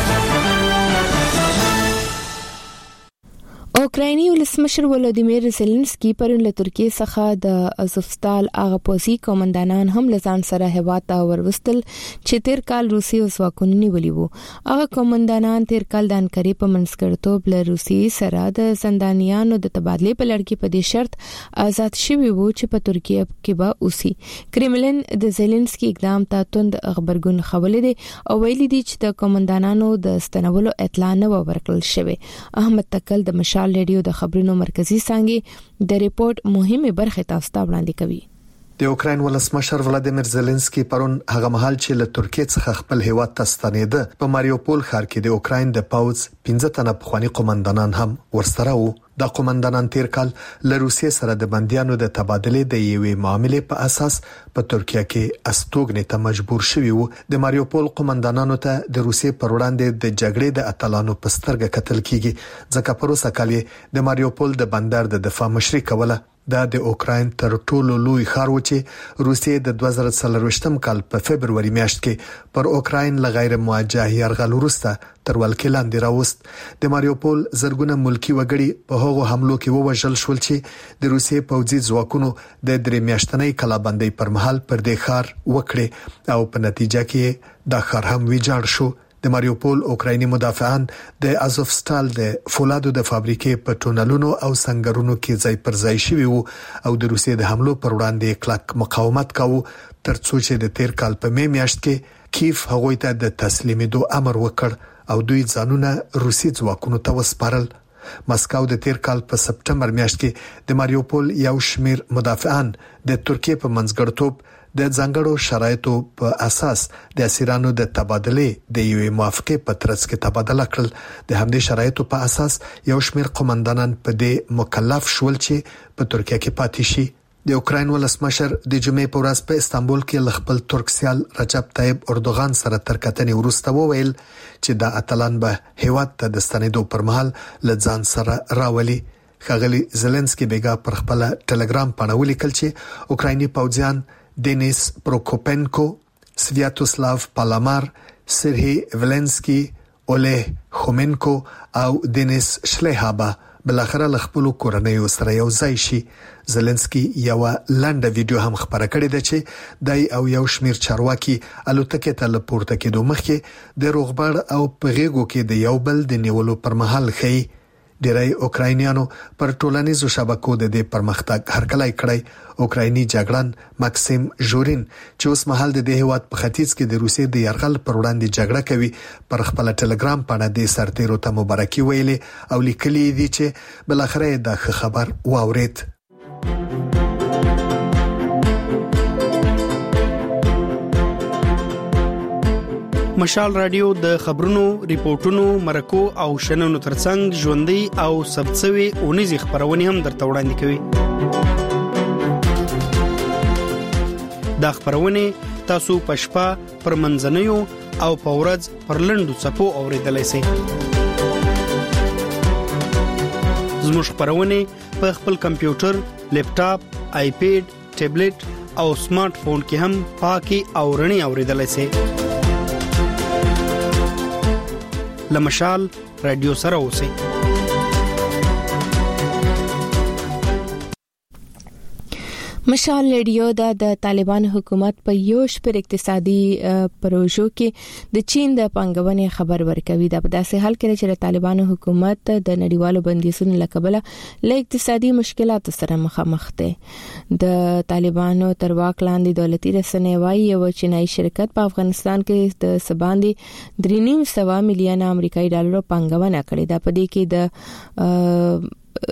اوکرایني ولسمشر ولودیمیر زيلنسکي پرون له ترکیې څخه د ازوفستال هغه پوځي قومندانان هم لزان سره هیواد ته وروستل چې تیر کال روسي ځواکونو نیولي وو. هغه قومندانان تیر کال د انکرې په منځګړیتوب له روسي سره د زندانیانو د تبادله په لړ کې په دې شرط آزاد شوي وو چې په ترکیه کې به اوسي. کرملین د زيلنسکي اقدام ته توند خبرګون خولې دي او ویلي دي چې د قومندانانو د استنولو اطلاع نه ورکړل شوې. احمد تکل د مشال ریډیو د خبرونو مرکزی څنګه د ریپورت مهمه برخه تاسو ته وړاندې کوي. د اوکراین ولسمشر ولادیمیر زيلنسکي پرون هغه مهال چې له ترکیې څخه خپل هیواد ته ستنېده په ماریوپول ښار کې د اوکراین د پاوز 15 تنه پخوانی قومندانان هم ورسره وو. د قومندانان تیر کال له روسیې سره د بنديانو د تبادله د یوې معاملې په اساس په ترکیه کې استوګنې ته مجبور شوي وو. د ماریوپول قومندانانو ته د روسیې پر وړاندې د جګړې د اتلانو په سترګه کتل کیږي ځکه پروسه کال د ماریوپول د بندر د دفاع مشري کوله. دا د اوکراین تر ټولو لوی ښار و چې روسیې د 2023 کال په فبرवरी میاشت کې پر اوکراین له غیر موجه يرغل وروسته تر ولکې لاندې راوست. د ماریوپول زرګونه ملکی وګړي په هغو حملو کې ووژل شول چې د روسیې پوځي ځواکونو د 3 میاشتنۍ کلابندۍ پر مهال پر دې ښار وکړي او په نتیجه کې دا ښار هم ویجاړ شو. د ماریوپول اوکرایني مدافعان د ازوفستال د فولادو د فابریکې په ټونلونو او سنگرونو کې ځای پر ځای شوي وو او د روسیې د حملو پر وړاندې کلک مقاومت کاوه ترڅو چې د تیر کال په می میاشت کې کیف هغوی ته د تسلیمېدو امر وکړ او دوی ځانونه روسي ځواکونو ته وسپارل. مسکو د تیر کال په سپټمبر میاشت کې د ماریوپول یو شمیر مدافعان د ترکیې په منځګړیتوب د ځانګړو شرایطو په اساس د اسیرانو د تبادله د یوې موافقه په ترڅ کې تبادله کړل. د همدې شرایطو په اساس یو شمیر قومندانان په دې مکلف شول چې په ترکیه کې پاتې شي. د اوکراین ولسمشر د جمعې په ورځ په استانبول کې خپل ترک سیال رجب طیب اردوغان سره تر کتنې وروسته وویل چې دا اتلان به هیواد ته د ستنېدو پر مهال لځان سره راولي. ښاغلي زيلنسکي بیګا پر خپل ټلګرام باندې ولیکل چې اوکرایني پوځیان دینیس پروکوپنکو، سویاتوسلاو پالامار، سرهی ولنسکی اوله خومنکو او دینیس شلیهابا بلاخره لخپلو کورنۍ سره یو ځای شي. زلنسکي یو لنډه ویډیو هم خبره کړې ده چې دای او یو شمیر چارواکي الوتکې ته لپورته کېدو مخکې د روغبړ او پغېګو کې د یو بل د نیولو پر مهال خي. ډیری اوکراینیانو پر ټولنیزو شبکو د دې پرمختګ هرکلی کړی. اوکرایني جګړن ماکسیم ژورین چې اوس مهال د هیواد په ختیځ کې د روسیې د یرغل پر وړاندې جګړه کوي پر خپل ټلګرام باندې د سرتیرو ته مبارکي ویلې او لیکلي دي چې بلاخره د خبر واورید. مشال رادیو د خبرونو، ریپورتونو، مرکو او شننو ترڅنګ ژوندۍ او سبڅوي اونیزي خبرونه هم درته وړاندې کوي. دا خبرونه تاسو په شپه پر منځنیو او په ورځ پر لنډو صفو اوریدلای شئ. زموږ خبرونه په خپل کمپیوټر، لیپټاپ، آیپیډ، ټابلیټ او سمارټ فون کې هم پاکي او رڼي اوریدلای شئ. لمشال رادیو سره اوسئ. مشال رادیو د طالبان حکومت په یو شپږ اقتصادي پروژو کې د چین د پنګونې خبر ورکوي. دا په داسې حال کې چې طالبان حکومت د نړیوالو بندیزونو لکبله له اقتصادي مشکلاتو سره مخامخ دی. د طالبانو تر واک لاندې دولتي رسنۍ وايي یو چینایي شرکت په افغانستان کې د سباندې 3.9 میلیون امریکایي ډالر پنګونه کړې ده. په دې کې د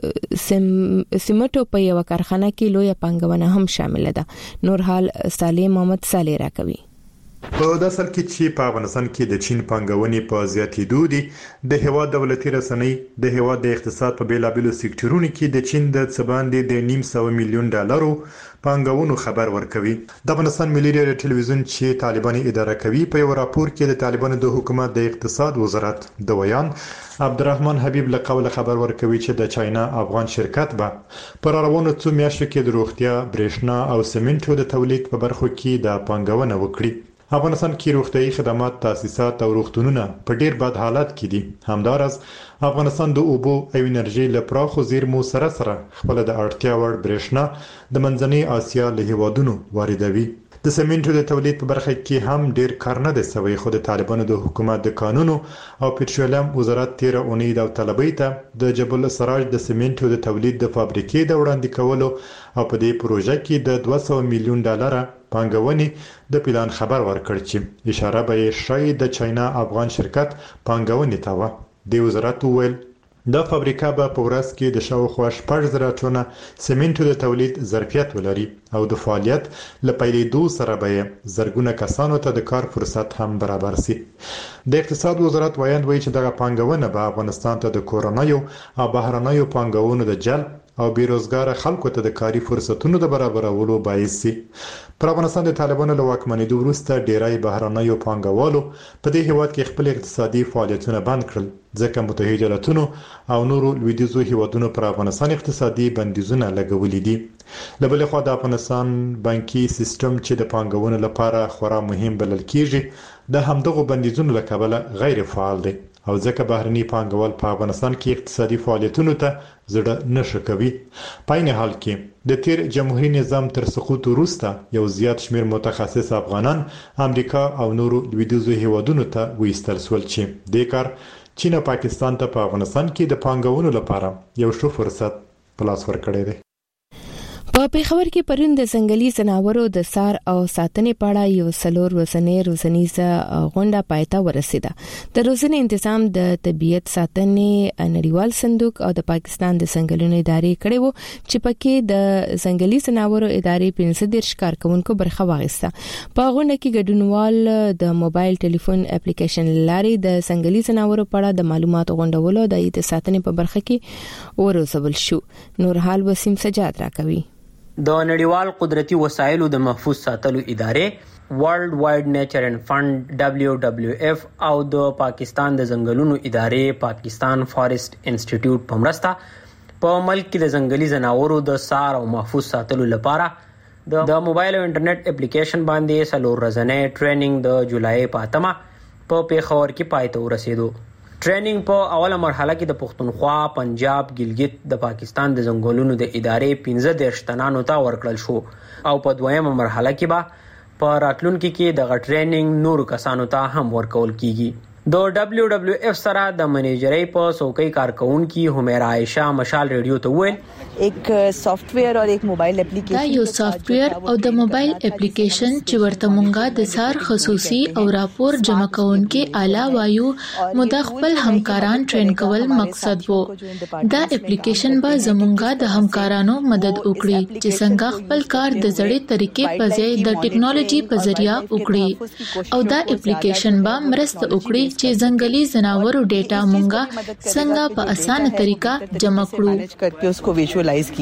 سیمټو په یو کارخانه کې لوی پنګونه هم شامل ده. نور حال سالم محمد صالح راکوي. په داسل کې چې په افغانستان کې د چین پنګونې په زیاتېدو دي، د هیواد دولتي رسنۍ د هیواد د اقتصاد په بیلابېلو سکتورونو کې د چین د سباندې د 900 میلیون ډالرو پنګونو خبر ورکوي. د افغانستان ملي رادیو ټلویزیون چې طالبان اداره کوي په یو راپور کې د طالبانو د حکومت د اقتصاد وزارت د ویان عبدالرحمن حبیب له قوله خبر ورکوي چې د چاینا افغان شرکت به پر روانو څو میاشتو کې د روغتیا، برېښنا او سیمنټو د تولید په برخو کې د پنګونه وکړي. افغانستان کې روغتيایي خدمات، تاسیسات او روغتونونه په ډیر بد حالت کې دي. همدارس افغانستان د اوبو او انرژي لپاره زیرمو سره خپل د اړتیا وړ برېښنا د منځنۍ اسیا له هیوادونو واردوي. د سیمنټو د تولید په برخه کې هم ډیر کار نه دی شوی، خو د طالبانو د حکومت د قانونو او پېټرولیم وزارت 13 اونۍ د طلبۍ ته د جبل السراج د سیمنټو د تولید د فابریکې د وړاندې کولو او په دې پروژه کې د 200 میلیون ډالر پنګونې د پلان خبر ورکړ چې اشاره به شي د چاینا افغان شرکت پنګونې ته و. د وزارت ویل دا فابریکه به په ورځ کې د شاوخوا 1000 ټنه سیمنټو د تولید ظرفیت ولري او د فعالیت لپاره سره به زرګونه کسانو ته د کار فرصت هم برابر شي. د اقتصاد وزارت وایي چې دغه پنګونه به افغانستان ته د کورونایو او بهرنیو پنګونو د جلب او بیروزګار خلکو ته د کاري فرصتونو د برابرولو باعث شي. پر افغانستان د طالبانو له واکمنېدو وروسته ډیری بهرنیو پانګوالو په دې هیواد کې خپل اقتصادي فعالیتونه بند کړل، ځکه متحده ایالاتونو او نورو لویدیځو هیوادونو پر افغانستان اقتصادي بندیزونه لګولې دي. له بل خوا د افغانستان بانکي سیستم چې د پانګونې لپاره خورا مهم بلل کیږي د همدغه بندیزونو له کبله غیر فعال دي او ځکه بهرني پانګوال په افغانستان کې اقتصادي فعالیتونو ته زړه نشي کوي. په عین حال کې د تیر جمهوریت نظام تر سقوط وروسته یو زیات شمیر متخصص افغانان امریکا او نورو لویدیځو هیوادونو ته وایستل شول چې د کار چین او پاکستان ته په افغانستان کې د پانګونې لپاره یو ښه فرصت پلاس ورکړی دی. په پیښور کې پرون د ځنګلي ځناورو د سار او ساتنې په اړه یو څلور ورځنۍ روزنیزه غونډه پایته ورسیده. د روزنې تنظیم د طبيعت ساتنې نړیوال صندوق او د پاکستان د ځنګلونو ادارې کړي وو چې پکې د ځنګلي ځناورو ادارې 15 کارکونکو برخه واخیسته. په غونډه کې ګډونوال د موبایل ټلیفون اپلیکیشن لارې د ځنګلي ځناورو په اړه د معلوماتو غونډولو د ساتنې په برخه کې وروزبل شو. نور حال وسیم سجاد راکوي. د نړیوال قدرتي وسایلو د محفوظ ساتلو ادارې ورلد وایډ نیچر اینڈ فند WWF او د پاکستان د ځنګلونو ادارې پاکستان فارست انسټیټیوټ په مرسته په ملک کې د ځنګلي ځناورو د سار او محفوظ ساتلو لپاره د موبایل او انټرنیټ اپلیکیشن باندې 4 ورځې ټریننګ د جولای په 8 په په پیښور کې پای ته ورسېدو. ټریننګ په اوله مرحله کې د پښتونخوا، پنجاب، ګلګت د پاکستان د ځنګلونو د ادارې 15 تنانو ته ورکړل شو او په دویمه مرحله کې به په راتلونکي کې دغه ټریننګ نورو کسانو ته هم ورکول کیږي. د WWF سره د منیجرۍ په څوکۍ کارکونکي همیرا عائشہ مشال ریډیو ته وویل एक سافټویر او एक موبایل اپلیکیشن دا یو سافټویر او د موبایل اپلیکیشن چې ورته مونږه د سار خصوصي او راپور جمع کونکي اعلی وایو مده خپل همکاران ټرین کول مقصد وو. دا اپلیکیشن به زمونږه د همکارانو مدد وکړي چې څنګه خپل کار د زړې طریقې په ځای د ټیکنالوژي په ذریعہ وکړي او دا اپلیکیشن به مرسته وکړي چې ځنګلي ځناورو ډیټا مونږه څنګه په اسانه طریقه جمع کړو.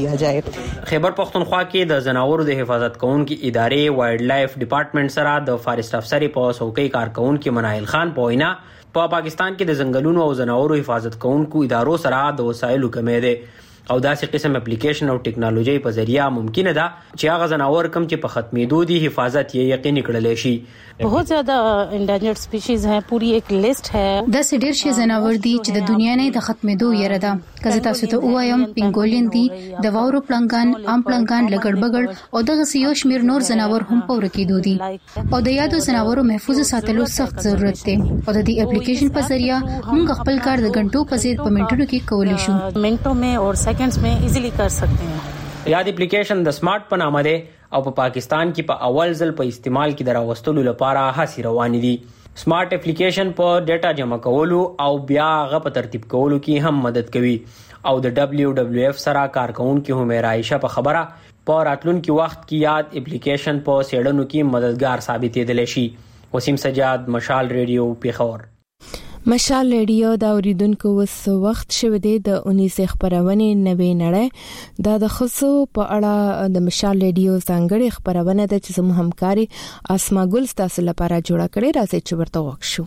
خیبر پختونخوا کې د ځناورو د حفاظت کوونکي ادارې وایلډ لایف ډپارټمنټ سره د فارست افسر په څوکۍ کارکونکي منایل خان په وینا په پاکستان کې د ځنګلونو او ځناورو حفاظت کوونکو ادارو سره د وسایلو کمی ده او داسې قسم اپلیکیشن او ټیکنالوژي په ذریعہ ممکنه ده چې هغه ځناور کم چې په ختمېدو دي حفاظت یې یقیني کړل شي. बहुत ज्यादा इंडेंजर्ड स्पीशीज हैं, पूरी एक लिस्ट है. 10 ډیر شي ځناور دي چې د دنیا نه د ختمېدو یره ده. کزه تاسو ته وایم پینګولین دي، د واورو پلنګان، ام پلنګان، لګړبګړ او دغه سيو شمیر نور ځناور هم پور کېدو دي او د یادو ځناورو محفوظ ساتلو سخت ضرورت دی او د دې اپلیکیشن په ذریعہ موږ خپل کار د غنټو په ځای په منټونو کې کولی شو. منټو میں اور سیکنډز میں ایزیلی کر سکتے ہیں. یاد اپلیکیشن د سمارټ په نامه ده او په پاکستان کې په اول ځل په استعمال کې دراوستلو لپاره هڅې روانې دي. سمارټ اپلیکیشن په ډیټا جمع کولو او بیا هغه په ترتیب کولو کې هم مدد کوي او د WWF سره کارکونکي همیرا عائشہ په خبره په راتلونکي وخت کې یاد اپلیکیشن په سیډنو کې مددگار ثابتېدل شي. وسیم سجاد، مشال ریډیو، پیښور. مشال ریډیو دا اوریدونکو وس وخت شوه د 19 خبرونه نوې نړۍ د خصو په اړه د مشال ریډیو څنګه خبرونه د چې زموږ همکاري اسما ګل تاسو لپاره جوړه کړې راځي چې ورته وښو.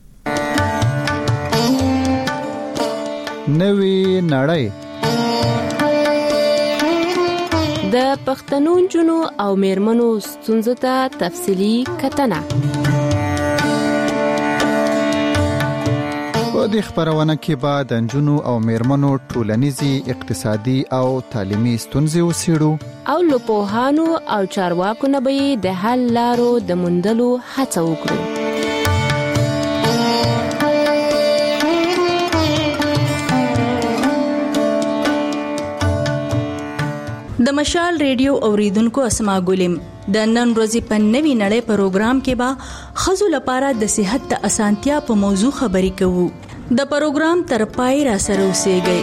نوې نړۍ د پښتنو جنو او میرمنو ستونزو ته تفصيلي کتنه. په دې خبرونه کې به د جنو او میرمنو ټولنیزي، اقتصادي او تعلیمي ستونزې وڅېړو او لپوهانو او چارواکو نه به د حل لارو د موندلو هڅه وکړو. د مشال ریډیو اوریدونکو اسما ګلیم د نن ورځې په نوې نړۍ پروګرام کې به خزو لپاره د صحت د اسانتیا په موضوع خبرې کوو. د پروګرام تر پای را سره اوسئ.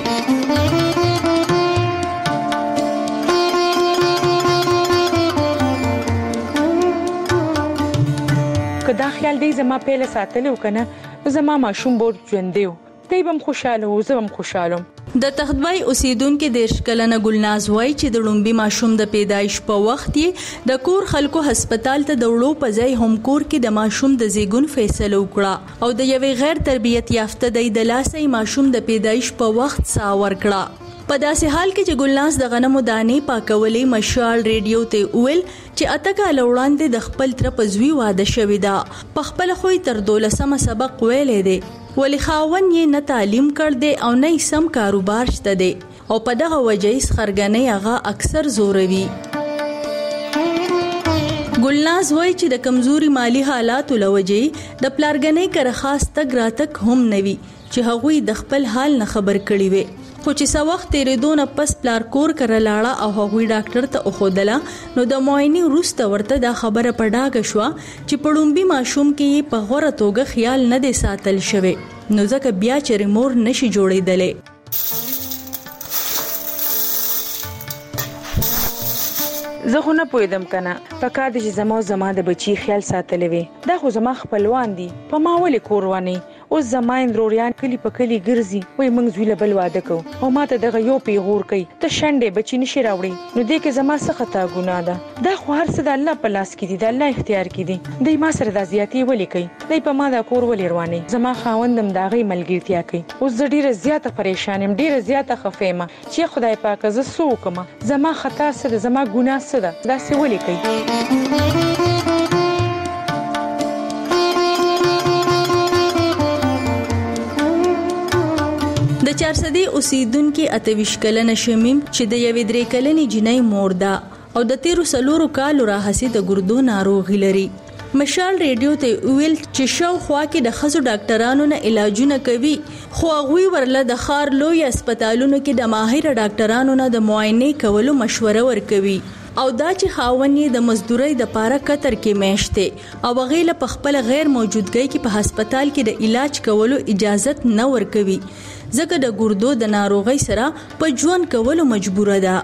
کدا خیال دی زما پیله ساتلو کنه زما ماشوم بور ژوندیو دی بم خوشاله و زم خوشاله. د تختبای اوسیدونکو د شکلنه ګلناز وای چې د لومبي ماشوم د پیدایش په وخت یې د کور خلکو هسپتال ته د وړو په ځای هم کور کې د ماشوم د زیګون فیصله وکړه او د یوې غیر تربیت یافته د لاسې ماشوم د پیدایش په وخت سا ورکړه. په داسې حال کې چې ګلناز د غنمو دانې پاکولې مشال ریډیو ته ویل چې اتکه لوړاندې د خپل تر په زوی واده شوی دا په خپل خوې تر 12 سبق ویلې دی ولی خاون یې نه تعلیم کړ دی او نه سم کاروبار شته دی او په دغه وجه یې خرګنې هغه اکثر زوروي. ګلناز وای چې د کمزوري مالی حالاتو لوجې د پلارګنې کر خاص تګ راتک هم نوي چې هغوی د خپل حال نه خبر کړي وي خو چې سو وخت تیرېدو نه پس پلار کور کر لاړه او هغوی ډاکټر ته وخودله نو د معاینې وروسته ورته دا خبره په ډاګه شوه چې په لومبي ماشوم کې په غوره توګه خیال نه دی ساتل شوی نو ځکه بیا چېرې مور نشي جوړېدلی. زه خو نه پوهېدم کنه په کار د چې زما د بچي خیال ساتلی وي دا خو زما خپلوان دي په ما ولې کور واني اوس زما اندروریان کلی په کلی ګرځي وای موږ زوی له بل واده کو او ماته دغه یو پیغور کوي ته شنډې بچی نشي راوړي نو دې کې زما څه خطا ګناه ده دا خو هر څه د الله په لاس کې دي د الله اختیار کې دي دوی ما سره د زیاتی ولې کوي دوی په ما دا کور ولې رواني زما خاوندم دا غي ملګرتیا کوي اوس زه ډیره زیاته پریشان یم ډیره زیاته خفېمه چې خدای پاک زه سوکم زما خطا څه ده زما ګناه څه ده دا څه ولې کوي. چارسدي اوسیدونکو 28 کلنه شمیم چې د یوې 3 کلنې جنۍ مور ده او د 13 کالو راهسي د ګردو ناروغي لري. مشال ریډیو ته ویل چې شاوخوا کې د خزو ډاکټرانو نه علاجونه کوي خو هغوی ورله د خار لوی هسپتالونو کې د ماهر ډاکټرانو نه د معاینې کولو مشوره ورکوي او دا چې خاونې د مزدورۍ د پاره قطر کې میشته او غیله په خپل غیر موجودګۍ کې په هسپتال کې د علاج کولو اجازت نه ورکوي ځکه د ګردو د ناروغۍ سره په ژوند کولو مجبوره ده.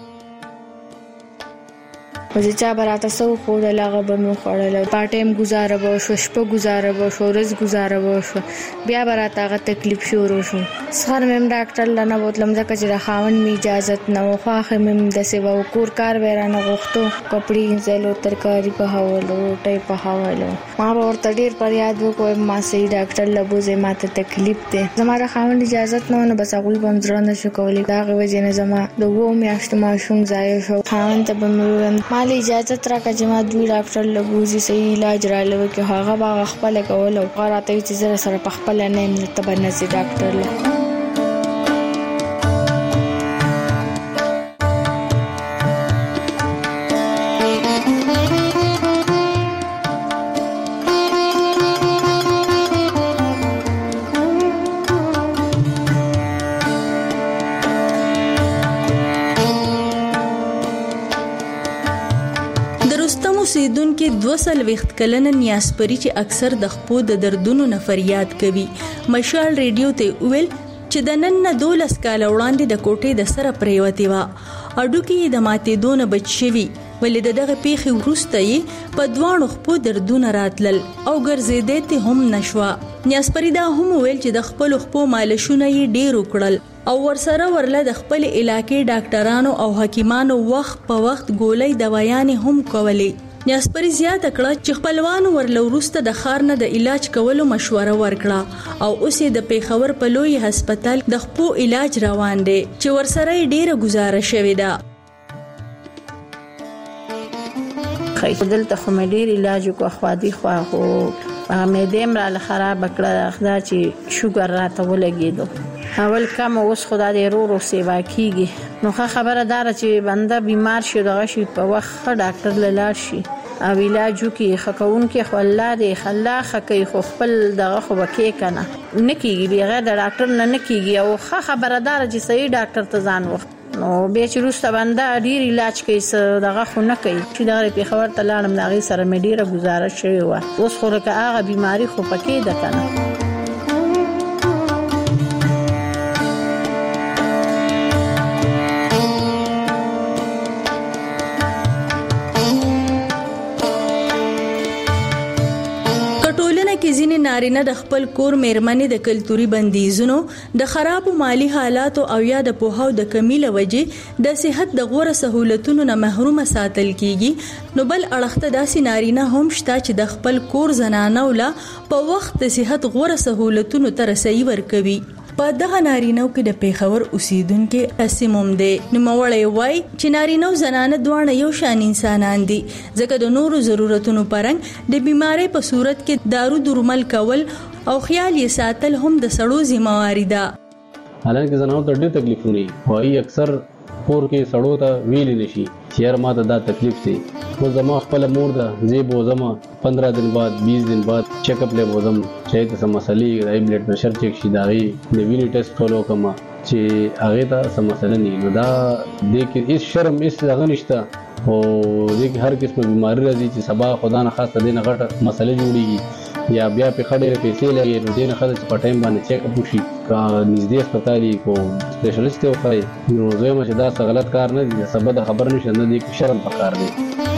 مزه چا براته سو خو د لاغه بمو خړل پټیم گزاره به شو شپه گزاره به شو ورځ گزاره به شو بیا براته غ تکلیف شروع شو. سخر مم ډاکټر لنه بوتلم ځکه چې خاون می اجازت نه واخه مم د سیوا کور کار ورانه غوښتو کپړې زلو ترکاری په حوالو ټای په حوالو ما ورته ډیر پر یاد وکوم ما سي ډاکټر لبوزه ماته تکلیف ده زماره خاون اجازت نه بس هغه بم ځرا نه شو کولای دا غوځنه زما د وو میاشت ما شوم ځای شو خاون ته بم مالي اجازه تر کا جما دوی ډاکټر لبوزي صحیح علاج را لوي کې هغه باغ خپل کول او قراته چې سره په خپل نه تبنه سي ډاکټر له اوسیدونکو 2 کلن نیاسپری چې اکثر د خپو د دردونو نه فریاد کوي مشال ریډیو ته ویل چې د نن 12 کال وړاندې د کوټې د سره پریوتی و اډو کې د ماتې دون بچوي ولې دغه پیخي ورسته یې په دوانو خپو دردونه راتلل او ګرځېدې ته هم نشوا. نیاسپری دا هم ویل چې د خپل خپو مالشونه یې ډیر وکړل او ورسره ورله د خپل علاقې ډاکټرانو او حکیمانو وخت په وخت ګولۍ دوايانې هم کولې. نیاسپری زیاته کړه چې خپلوانو ورله ورسته د خار نه د علاج کولو مشوره ورکړه او اوسې د پیښور په لوی هسپتال د خپو علاج روان دی چې ورسره ډیره گزاره شوې ده. دلته خو مې ډیر علاج کو اخوادي خو مې دیم را خراب کړه خدا چې شوګر راته ولګېدو اول کم اوس خدا دې رو سیوا کیږي نو خبره دار چې بنده بیمار شي دغه شي په وخت ډاکټر لاله شي او علاج کی خکون کې خو الله دې خلاخ کوي خو خپل دغه خو وکې کنه نکیږي بغیر د ډاکټر نه نکیږي او خبره دار چې صحیح ډاکټر ته ځان وخت نو به چې روسته بنده ډیر علاج کوي دغه خو نه کوي چې دغه په خبر ته لاړم دغه سره مې ډیره گزارش شوی و اوس خو که هغه بیماری خو پکې ده کنه. ځینې نارینه د خپل کور میرمنې د کلتوري بندیزونو د خراب مالی حالاتو او یا د پوهاو د کمی لوجې د صحت د غوړه سہولتونو نه محروم ساتل کیږي نو بل اړخته داسې نارینه هم شته چې د خپل کور زنانه ولا په وخت د صحت غوړه سہولتونو تر رسېدو ورکوي. په دغه نارینو کې د پیښور اوسیدونکو اسموم دی نو مولې وای چې نارینو زنانه دوه یو شان انسانان دي ځکه د نورو ضرورتونو پرنګ د بیماری په صورت کې دارو درمل کول او خیال یې ساتل هم د سړو ذمہواری ده. حالانکه زنانو ته ډېر تکلیفونه وي اکثر کور کې سړو ته ویل نشي چیر ما ته دا تکلیف سي و زما خپل مور ده زیبو زما 15 دن بعد 20 دن بعد چیک اپ له بوزم چې ته سم مسلې د بلډ پريشر چیک شي داغي د ویني ټیسټ فالو کما چې هغه ته سم مسله نه نو دا د کې هیڅ شرم هیڅ لغه نشته او د هر قسم بیماری راځي چې سبا خدا نه خاصه دینه غټه مسله جوړیږي یا بیا په خړې پیسې لګي نو دینه خاصه په ټایم باندې چیک اپ وشي کا نږدې هسپتالي کو سپیشلیست وخی نو زه مشه دا غلط کار نه دي سبا د خبر نشه نه دي شرم پکار دي.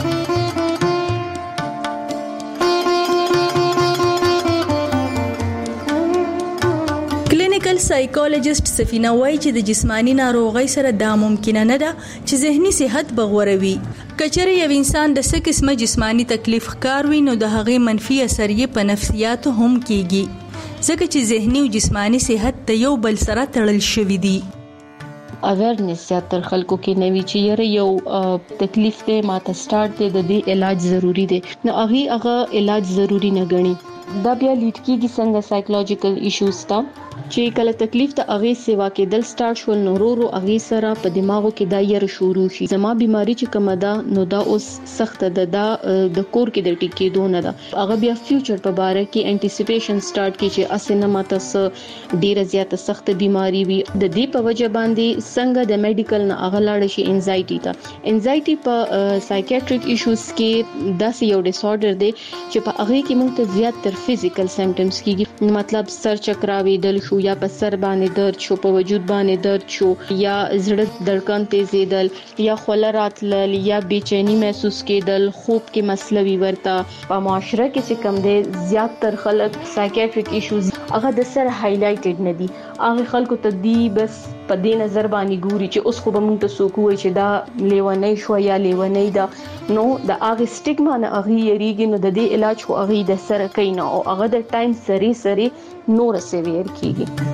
کلینیکل سایکولوژیست سفینه وای چې د جسمانی ناروغي سره دا ممکن نه ده چې ذهني صحت بغوروي. کچره یو انسان د څه قسمه جسمانی تکلیف ښکار وي نو د هغې منفي اثر یې په نفسیات هم کیږي ځکه چې ذهني او جسمانی صحت د یو بل سره تړل شوی دي. اویرنس زیاتره خلکو کې نوي چې یره یو تکلیف ته ماته سٹارټ دی د دې علاج ضروری دی نو هغه علاج ضروری نه غني دا بیا لیډ کیږي څنګه سایکولوژیکل ایشوز ته چې کله تکلیف ته اغه سیوا کېدل سٹارټ شول نو ورو اغه سره په دماغو کې دا ير شروع شي زما بيماري چې کومه ده نو دا اوس سخت ده د کور کې د ټیکې دونه ده اغه بیا فیوچر په باره کې انټیسیپیشن سٹارټ کی چې اسنه ماته س ډیره زیاته سخت بيماري وي د دې په وجه باندې څنګه د میډیکل نه اغه لاړ شي انزایټي ته انزایټي په سایکیاټریک ایشوز کې داسې یو ډیس آرډر دی چې په اغه کې موږ ته زیات تر فزیکل سمپټمز کیږي مطلب سر چکراوي دل شو یا په سر باندې درد شو په وجود باندې درد شو یا زړه دړکن تیزیدل یا خولرات لل یا بیچینی محسوس کېدل خوب کې مسلوي ورته په معاشره کې چې کم دي زیات تر خلک سایکیاټریک ایشوز هغه د سر هایلایټډ نه دي هغه خلکو ته دی بس په دې نظر باندې ګوري چې اوس خو به موږ ته څوک وایي چې دا لیونی شو یا لیونی دا نو د هغه سټیګما نه هغه یریږي نو د دې علاج خو هغه د سر کینا او هغه د ټایم سری نور سیویر کیږي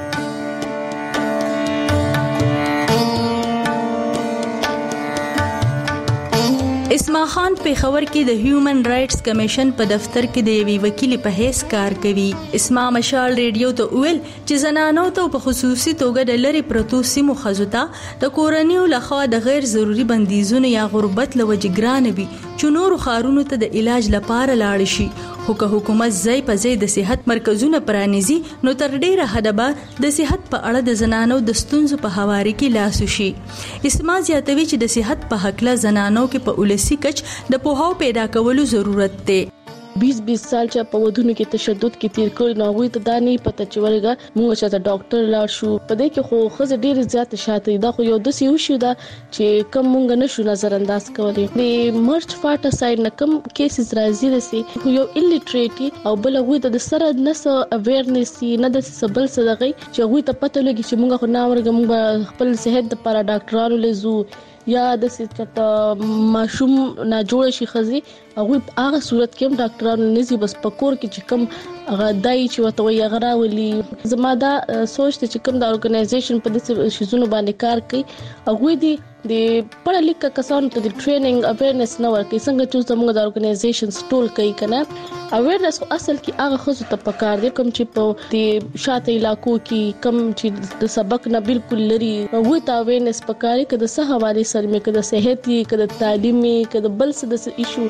اسما خان په خبر کې د هیومن رائټس کمیشن په دفتر کې د یوې وکیل په حیث کار کوي اسما مشال ریډیو ته ویل چې زنانو ته په خصوصي توګه د لری پروتو سیمو خزوتا د کورنیو لخوا د غیر ضروري بندیزونو یا غربت لوجې ګران وي چې نور خارونو ته د علاج لپاره لاړ شي خو که حکومت ځای په ځای د صحت مرکزونه پرانیزي نو تر ډیره حده به د صحت په اړه د زنانو د ستونزو په حواله کې لاس وشي اسما زیاتوي چې د صحت په حق له زنانو کې په ولسی کچ د پوهاو پیدا کولو ضرورت دی 20 سال چې په ودونو کې تشدد کې تیر کړ نو غوي ته دا نه پته چې ورګه موږ چې ډاکټر لاړ شو په دې کې خو خزه ډیر زیات شاته دا خو یو د سیو شو دا چې کم موږ نشو نظر انداز کولای د مرچ فاټاساید نه کم کیسز راځي رسي خو یو الیټریټي او بل غوي د سره نس اویرنس نه د سبل صدقې چې غوي ته پته لګي چې موږ خو نه ورګه موږ خپل صحت لپاره ډاکټرانو لزو یا د سچته ماشوم نه جوړ شي خزي هغه هغه صورت کې هم ډاکټرانو نزي بس پکور کې چې کم هغه دای چې وته وي هغه راولي زما دا سوچ ته چې کوم د اورګنایزیشن په دې شیزونو باندې کار کوي هغه دی د پړه لیکه کسانو ته د ټریننګ اویرنس نه ورکړي څنګه چې زموږ د اورګنایزیشن ټول کوي کنه اویرنس اصل کې هغه خصوص ته پکار دي کوم چې په د شاته علاقو کې کم چې د سبق نه بالکل لري وي تا اویرنس پکاري کده سه حواله سره مې کده صحت کده تعلیمي کده بل څه د ایشو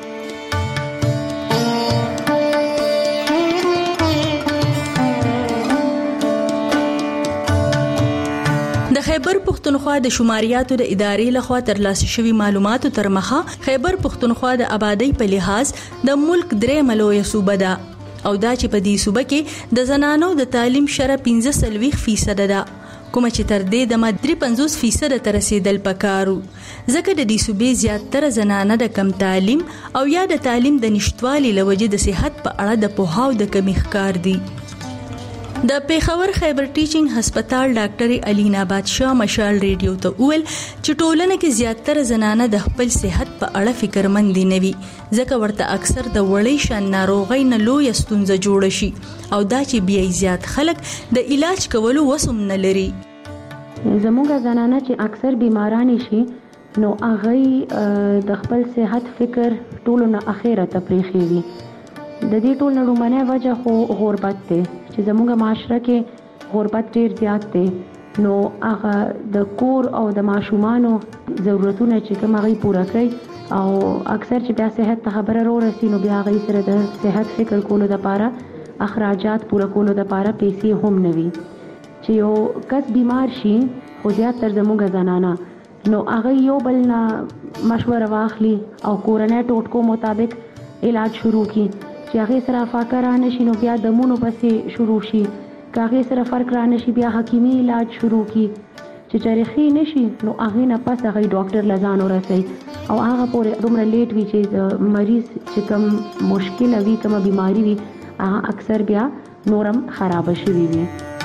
د خیبر پختونخوا د شماریاتو د ادارې لخوا ترلاسه شوی معلوماتو تر مخه خیبر پختونخوا د آبادی په لحاظ د ملک درې ملوي صوبه ده او دا چې په دې صوبه کې د زنانو د تعلیم شره 15% ده کوم چې تر دې د 53% ته رسیدل پکارو ځکه د دې صوبې زیاتره زنانه د کم تعلیم او یا د تعلیم د نشټوالي لوجې د صحت په اړه د پوهاو د کمی ښکار دي د پیښور خیبر ټیچینګ هسپتال ډاکټر الینا بادشاہ مشال ریډیو ته ویل چې ټولنه کې زیاتره زنانه د خپل صحت په اړه فکرمند نه وي ځکه ورته اکثر د وړې شان ناروغۍ نه لوی ستونزه جوړ شي او دا چې بیا زیات خلک د علاج کولو وسم نه لري زموږ زنانه چې اکثر بیمارانی شي نو هغه د خپل صحت فکر ټولو نه اخیره ته پریخي د دې ټول نه لومړنۍ وجه خو غربت دی چې زموږ معاشره کې غربت ډیر زیات دی نو هغه د کور او د ماشومانو ضرورتونه چې کوم هغه پوره کوي او اکثر چې بیا صحت ته خبره ورسي نو بیا هغه سره د صحت فکر کولو لپاره اخراجات پوره کولو لپاره پیسې هم نه وي چې یو کس بیمار شي خو زیات تر زموږ زنانه نو هغه یو بل نه مشوره واخلي او کورنۍ ټوټکو مطابق علاج شروع کی چې هغه سره فاقه را نشي نو بیا دمونو پسې شروع شي که هغه سره فرق را نشي بیا حکیمي علاج شروع کی چې چرخي نشي نو هغه نه پس هغه ډاکټر لزان ورسي او هغه پورې دومره لیټ وی چې مریض چې کوم مشکل وي کوم بیماری وي هغه اکثر بیا نورم خراب شي وي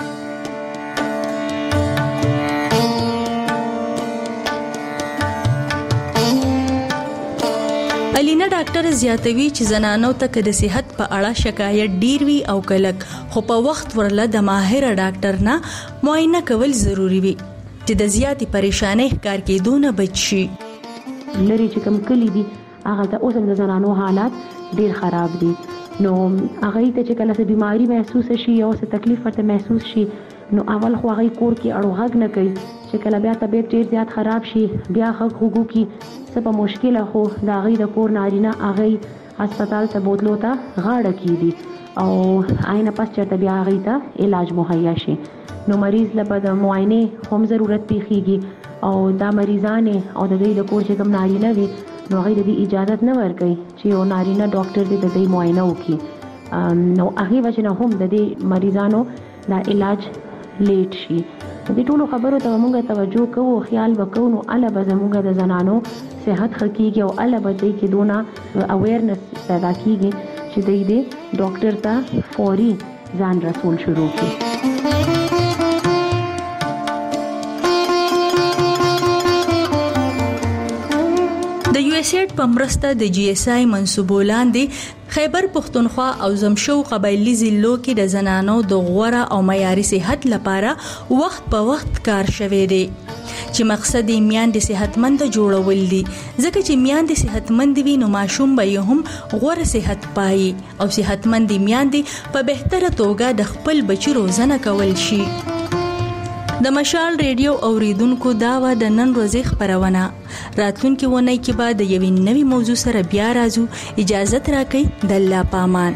الینا ډاکټر زیاتوي چې زنانو ته د صحت په اړه شکایت ډیر وي او کلک خو په وخت ورله د ماهر ډاکټر نه معاینه کول ضروری وي چې د زیاتې پریشانۍ ښکار کېدو نه بچ شي لري چې کوم کلی دي هغه د اوسم د زنانو حالات ډیر خراب دي نو هغه ته چې کله څه بیماری محسوس شي او څه تکلیف ورته محسوس شي نو اول خو هغه کور کې اړو غږ نه کوي چې کله بیا طبيعت ډیر زیات خراب شي بیا غږ هوګو کې څه په مشکله خو دا هغه د کور نارینه هغه هسپتال ته بوتلو ته غاړه کیدي او عین پس چرته بیا هغه ته علاج مهیا شي نو مریض لپاره د معاینه هم ضرورت پیږي او دا مریضانه او د دې د کور چې کوم نارینه وي نو هغه د اجازه نه ورکوي چې یو نارینه ډاکټر دې د دې معاینه وکړي نو هغه وجنه هم د دې مریضانو دا علاج لیټ شي د ټولو خبرو ته موږ توجه کوو خیال وکړو نو اله به زموږ د زنانو صحت حقيقي او اله به دې کې دونه اویرنس پیدا کیږي چې دې ډاکټر ته فوري ځان رسول شروع کړي د یو اس ایډ په مرسته د جی اس آی منسوبو لاندې خیبر پختونخوا او زمشو قبایلی ضلعو کې د زنانو د غوړه او معیاري صحت لپاره وخت په وخت کار شوی دی چې مقصد یې میاندې صحتمند جوړول دي ځکه چې میاندې صحتمند وي نو ماشوم به هم غوړه صحت پایي او صحتمند میاندې په بهتره توګه د خپل بچی روزنه کول شي د مشال ریډیو اوریدونکو دا و د نن ورځې خبرونه راتلونکي ونې کې بعد یوې نوې موضوع سره بیا راځو اجازه راکړئ د الله پامان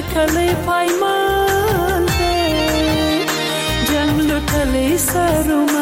Sarum